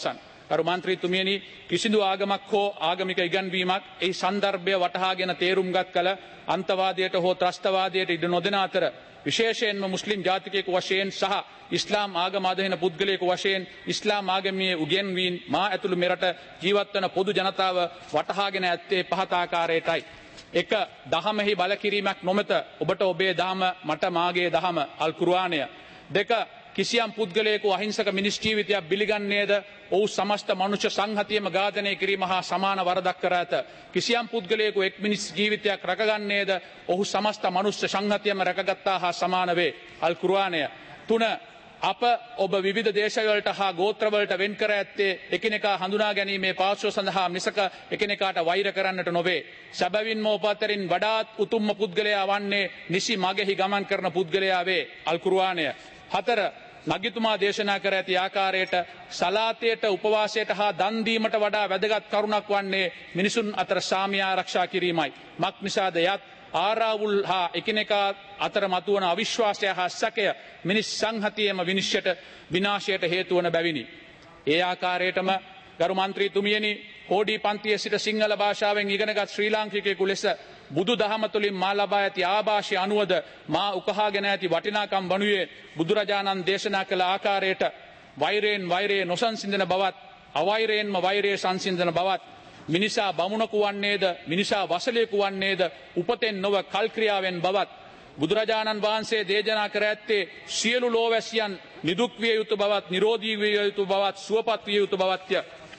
අරු මන්ත්‍රීතුමියනි කිසිදු ආගමක් හෝ ආගමික ඉගැන්වීමක් ඒ සන්දර්භය වටහාගෙන තේරුම්ගත් කළ අන්තවාදයට හෝ ත්‍රස්තවාදයට ඉඩ නොදෙන අතර විශේෂයෙන්ම මුස්ලිම් ජාතිකයෙකු වශයෙන් සහ ඉස්ලාම් ආගම අදහින පුද්ගලයෙකු වශයෙන් ඉස්ලාම් ආගමේ උගෙන්වීම් මා ඇතුළු මෙරට ජීවත්වන පොදු ජනතාව වටහාගෙන ඇත්තේ පහත ආකාරයටයි. එක දහමෙහි බලකිරීමක් නොමැත ඔබට ඔබේ දහම මට මාගේ දහම අල් කුර්ආනය. දෙක කිසියම් පුද්ගලයෙකු අහිංසක මිනිස් ජීවිතයක් බිලිගන්නේද ඔහු සමස්ත මනුෂ්‍ය සංහතියම ඝාතනය කිරීම හා සමාන වරදක් කර ඇත. කිසියම් පුද්ගලයෙකු එක් මිනිස් ජීවිතයක් රැකගන්නේද ඔහු සමස්ත මනුෂ්‍ය සංහතියම රැකගත්තා හා සමාන වේ. අල් කුර්ආනය. තුන අප ඔබ විවිධ දේශවලට හා ගෝත්‍රවලට වෙන් කර ඇත්තේ එකිනෙකා හඳුනා ගැනීමේ පාර්ශ්ව සඳහා මිසක එකිනෙකාට වෛර කරන්නට නොවේ. සැබවින්ම ඔබ අතරින් වඩාත් උතුම්ම පුද්ගලයා වන්නේ නිසි මගෙහි ගමන් කරන පුද්ගලයා වේ. අල් කුර්ආනය. හතර නගිතුමා දේශනා කර ඇති ආකාරයට සලාතයට උපවාසයට හා දන් දීමට වඩා වැදගත් කරුණක් වන්නේ මිනිසුන් අතර සාමය ආරක්ෂා කිරීමයි. මක් නිසාද යත් ආරාවුල් හා එකිනෙකා අතර මතුවන අවිශ්වාසය හා සැකය මිනිස් සංහතියම විනිශ්චයට විනාශයට හේතු වන බැවිනි. ඒ ආකාරයටම ගරු මන්ත්‍රීතුමියනි හෝඩි පන්තියේ සිට සිංහල භාෂාවෙන් ඉගෙනගත් ශ්‍රී ලාංකිකයෙකු ලෙස බුදු දහම තුළින් මා ලබා ඇති ආభాෂය අනුවද මා උකහාගෙන ඇති වටිනාකම් වනුයේ බුදුරජාණන් දේශනා කළ ආකාරයට වෛරයෙන් වෛරයේ නොසන්සිඳන බවත් අවෛරයෙන්ම වෛරයේ සංසිඳන බවත් මිනිසා බමුණකු වන්නේද මිනිසා වසලයෙකු වන්නේද උපතෙන් නොව කල්ක්‍රියාවෙන් බවත් බුදුරජාණන් වහන්සේ දේශනා කර ඇත්තේ සියලු ලෝවැසියන් නිදුක් විය යුතු බවත් නිරෝධී විය යුතු බවත් සුවපත් විය යුතු බවත්ය.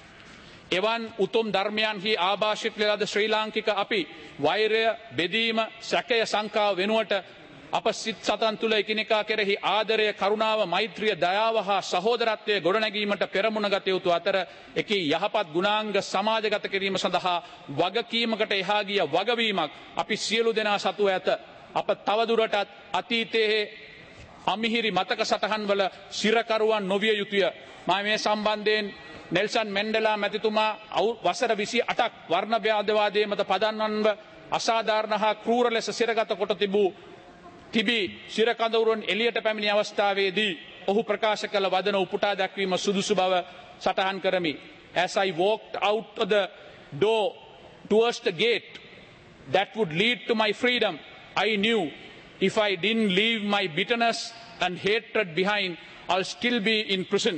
එවන් උතුම් ධර්මයන්හි ආభాෂිත ලද ශ්‍රී ලාංකික අපි වෛරය බෙදීම සැකය සංකාව වෙනුවට අප සිත් සතන් තුළ එකිනෙකා කෙරෙහි ආදරය කරුණාව මෛත්‍රිය දයාව හා සහෝදරත්වය ගොඩනැගීමට පෙරමුණ ගත යුතු අතර එකී යහපත් ගුණාංග සමාජගත කිරීම සඳහා වගකීමකට එහා ගිය වගවීමක් අපි සියලු දෙනා සතු ඇත. අප තවදුරටත් අතීතයේ අමිහිරි මතක සටහන්වල සිරකරුවන් නොවිය යුතුය. මා මේ සම්බන්ධයෙන් නෙල්සන් මෙන්ඩලා මැතිතුමා වසර විසි අටක් වර්ණ ව්‍යාධවාදයේ මත පදන්වන්ව අසාධාරණ හා ක්‍රූර ලෙස සිරගත කොට තිබූ තිබී සිරකඳවුරුන් එළියට පැමිණි අවස්ථාවේදී ඔහු ප්‍රකාශ කළ වදන උපුටා දැක්වීම සුදුසු බව සටහන් කරමි. As I walked out of the door towards the gate that would lead to my freedom, I knew if I didn't leave my bitterness and hatred behind, I'll still be in prison.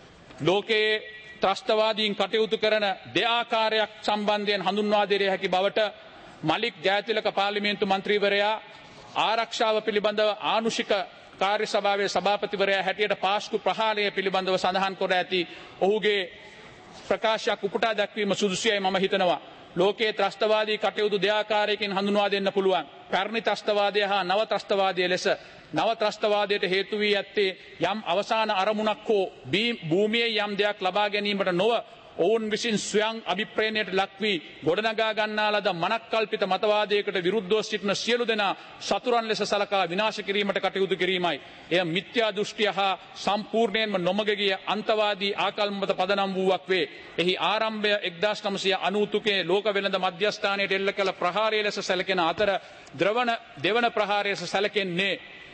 ලෝකයේ ත්‍රස්තවාදීන් කටයුතු කරන දෙආකාරයක් සම්බන්ධයෙන් හඳුන්වා දිය හැකි බවට මලික් ජයතිලක පාර්ලිමේන්තු මන්ත්‍රීවරයා ආරක්ෂාව පිළිබඳව ආනුෂික කාර්ය සභාවේ සභාපතිවරයා හැටියට පාස්කු ප්‍රහාරය පිළිබඳව සඳහන් කර ඇති ඔහුගේ ප්‍රකාශයක් උපුටා දැක්වීම සුදුසුයයි මම හිතනවා. ලෝකයේ ත්‍රස්තවාදී කටයුතු දෙආකාරයකින් හඳුන්වා දෙන්න පුළුවන්. පැරණි ත්‍රස්තවාදය හා නව ත්‍රස්තවාදය ලෙස නව ත්‍රස්තවාදයට හේතු වී ඇත්තේ යම් අවසාන අරමුණක් හෝ භූමියේ යම් දෙයක් ලබා ගැනීමට නොව ඔවුන් විසින් ස්වයං අභිප්‍රේණයට ලක් වී ගොඩනගා ගන්නා ලද මනක්කල්පිත මතවාදයකට විරුද්ධව සිටින සියලු දෙනා සතුරන් ලෙස සලකා විනාශ කිරීමට කටයුතු කිරීමයි. එය මිත්‍යා දෘෂ්ටිය හා සම්පූර්ණයෙන්ම නොමග ගිය අන්තවාදී ආකල්ප මත පදනම් වූවක් වේ. එහි ආරම්භය එක්දාස් නවසිය අනූතුකේ ලෝක වෙළඳ මධ්‍යස්ථානයට එල්ල කළ ප්‍රහාරය ලෙස සැලකෙන අතර ද්‍රවණ දෙවන ප්‍රහාරය ලෙස සැලකෙන්නේ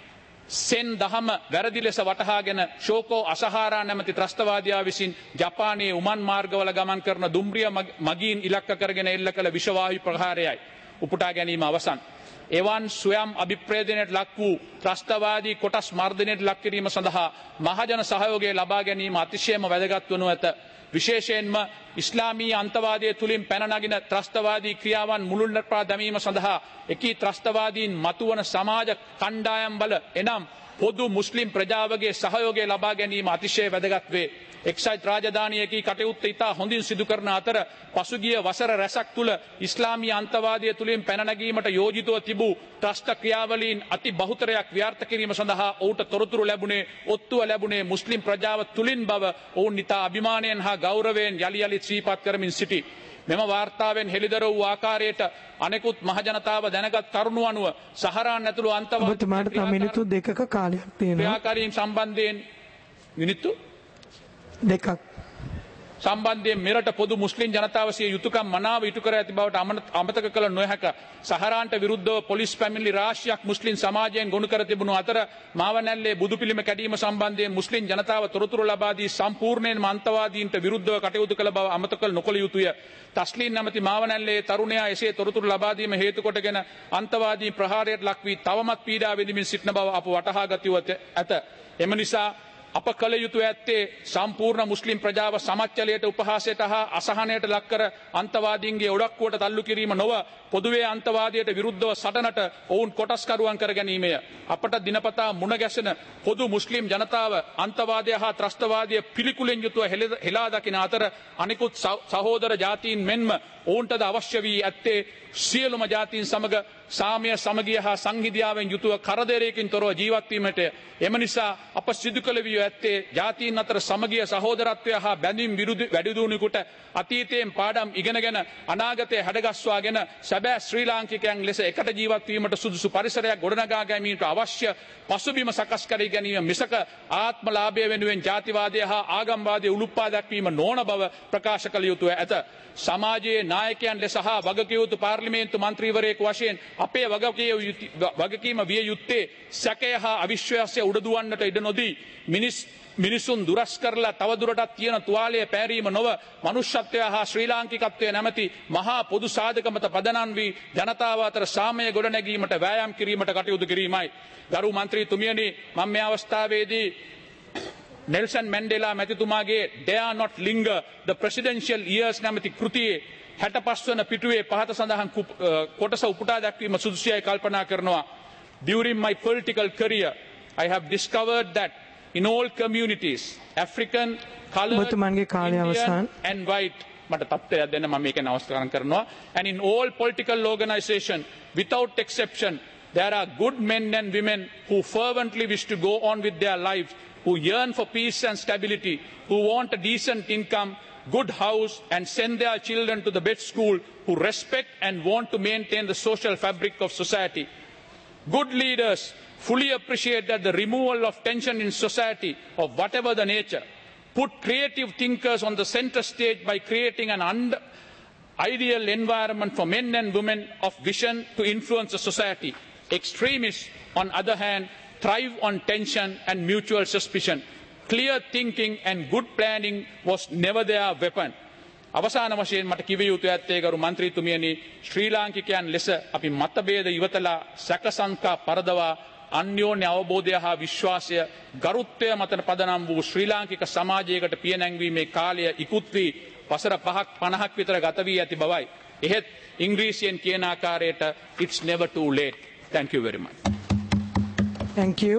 සෙන් දහම වැරදි ලෙස වටහාගෙන ශෝකෝ අසහාරා නැමැති ත්‍රස්තවාදයා විසින් ජපානයේ උමන් මාර්ගවල ගමන් කරන දුම්රිය මගීන් ඉලක්ක කරගෙන එල්ල කළ විෂවායු ප්‍රහාරයයි. උපුටා ගැනීම අවසන්. එවන් ස්වයම් අභිප්‍රේදනයට ලක් වූ ත්‍රස්තවාදී කොටස් මර්ධනයට ලක් කිරීම සඳහා මහජන සහයෝගය ලබා ගැනීම අතිශයම වැදගත් වනු ඇත. විශේෂයෙන්ම ඉස්ලාමීය අන්තවාදයේ තුලින් පැන නගින ත්‍රස්තවාදී ක්‍රියාවන් මුළුල්ලපා දැමීම සඳහා එකී ත්‍රස්තවාදීන් මතුවන සමාජ කණ්ඩායම් වල එනම් පොදු මුස්ලිම් ප්‍රජාවගේ සහයෝගය ලබා ගැනීම අතිශය වැදගත් වේ. එක්සත් රාජධානියකී කටයුත්ත ඉතා හොඳින් සිදු කරන අතර පසුගිය වසර රැසක් තුල ඉස්ලාමීය අන්තවාදය තුලින් පැන නැගීමට යෝජිතව තිබූ ත්‍රස්ත ක්‍රියාවලීන් අති බහුතරයක් ව්‍යාර්ථ කිරීම සඳහා ඔවුන්ට තොරතුරු ලැබුණේ ඔත්තුව ලැබුණේ මුස්ලිම් ප්‍රජාව තුලින් බව ඔවුන් ඉතා අභිමානයෙන් හා ගෞරවයෙන් යලි යලිත් ශ්‍රීපත් කරමින් සිටි. මෙම වාර්තාවෙන් හෙළිදර වූ ආකාරයට අනෙකුත් මහජනතාව දැනගත් කරුණු අනුව සහරාන් ඇතුළු අන්තවාදී ඔබතුමාට තව මිනිත්තු දෙකක කාලයක් තියෙනවා. ක්‍රියාකාරීන් සම්බන්ධයෙන් මිනිත්තු දෙකක් සම්බන්ධයෙන් මෙරට පොදු මුස්ලිම් ජනතාව සිය යුතුයකම් මනාව ඉටු කර ඇති බවට අමතක කළ නොහැක. සහරාන්ට විරුද්ධව පොලිස් පැමිණිලි රාශියක් මුස්ලිම් සමාජයෙන් ගොනු කර තිබුණු අතර මාවනැල්ලේ බුදු පිළිම කැඩීම සම්බන්ධයෙන් මුස්ලිම් ජනතාව තොරතුරු ලබා දී සම්පූර්ණයෙන්ම අන්තවාදීන්ට විරුද්ධව කටයුතු කළ බව අමතක කළ නොකළ යුතුය. තස්ලීන් නැමැති මාවනැල්ලේ තරුණයා එසේ තොරතුරු ලබා දීම හේතු කොටගෙන අන්තවාදී ප්‍රහාරයට ලක් වී තවමත් පීඩා විඳිමින් සිටින බව අප වටහා ගත යුතු ඇත. එම නිසා අප කළ යුතු ඇත්තේ සම්පූර්ණ මුස්ලිම් ප්‍රජාව සමච්චලයට උපහාසයට හා අසහනයට ලක්කර අන්තවාදීන්ගේ ඔඩක්කුවට තල්ලු කිරීම නොව පොදුවේ අන්තවාදයට විරුද්ධව සටනට ඔවුන් කොටස්කරුවන් කර ගැනීමය. අපට දිනපතා මුණ ගැසෙන පොදු මුස්ලිම් ජනතාව අන්තවාදය හා ත්‍රස්තවාදය පිළිකුලෙන් යුතුව හෙලා දකින අතර අනිකුත් සහෝදර ජාතීන් මෙන්ම ඔවුන්ටද අවශ්‍ය වී ඇත්තේ සියලුම ජාතීන් සමග සාමය සමගිය හා සංහිදියාවෙන් යුතුව කරදරයකින් තොරව ජීවත්වීමට. එම නිසා අප සිදු කළ විය ඇත්තේ ජාතීන් අතර සමගිය සහෝදරත්වය හා බැඳීම් විරුද්ධ වැඩිදුණුකුට අතීතයෙන් පාඩම් ඉගෙනගෙන අනාගතය හැඩගස්වාගෙන සැබෑ ශ්‍රී ලාංකිකයන් ලෙස එකට ජීවත්වීමට සුදුසු පරිසරයක් ගොඩනගා ගැනීමට අවශ්‍ය පසුබිම සකස් කර ගැනීම මිසක ආත්මලාභය වෙනුවෙන් ජාතිවාදය හා ආගම්වාදය උලුප්පා දැක්වීම නොවන බව ප්‍රකාශ කළ යුතුව ඇත. සමාජයේ නායකයන් ලෙස හා වගකිව යුතු පාර්ලිමේන්තු මන්ත්‍රීවරයෙකු වශයෙන් අපේ වගකීම විය යුත්තේ සැකය හා අවිශ්වාසය උඩදුවන්නට ඉඩ නොදී මිනිස් මිනිසුන් දුරස් කරලා තවදුරටත් තියෙන තුවාලය පැරීම නොව මනුෂ්‍යත්වය හා ශ්‍රී ලාංකිකත්වය නැමැති මහා පොදු සාධක මත පදනම් වී ජනතාව අතර සාමය ගොඩනැගීමට වෑයම් කිරීමට කටයුතු කිරීමයි. ගරු මන්ත්‍රීතුමියනි, මම මේ අවස්ථාවේදී නෙල්සන් මැන්ඩෙලා මැතිතුමාගේ Dare Not Linger the Presidential Years නැමැති කෘතියේ හැටපස් වන පිටුවේ පහත සඳහන් කොටස උපුටා දැක්වීම සුදුසුයයි කල්පනා කරනවා. During my political career, I have discovered that in all communities, African, coloured, Indian and white, මට තත්ත්වයක් දෙන්න මම මේක නවස්ථාන කරනවා. And in all political organization, without exception, there are good men and women who fervently wish to go on with their lives, who yearn for peace and stability, who want a decent income, good house and send their children to the best school, who respect and want to maintain the social fabric of society. Good leaders fully appreciate that the removal of tension in society of whatever the nature put creative thinkers on the center stage by creating an und- ideal environment for men and women of vision to influence the society. Extremists, on the other hand, thrive on tension and mutual suspicion. Clear thinking and good planning was never their weapon. අවසාන වශයෙන් මට කිව යුතු ඇත්තේ ගරු මන්ත්‍රීතුමියනි, ශ්‍රී ලාංකිකයන් ලෙස අපි මතභේද ඉවතලා සැකසංකා පරදවා අන්‍යෝන්‍ය අවබෝධය හා විශ්වාසය ගරුත්වය මත පදනම් වූ ශ්‍රී ලාංකික සමාජයකට පිය නැංවීමේ කාලය ඉක්ුත් වී වසර පහක් පනහක් විතර ගත වී ඇති බවයි. එහෙත් ඉංග්‍රීසියෙන් කියන ආකාරයට it's never too late. Thank you very much. Thank you.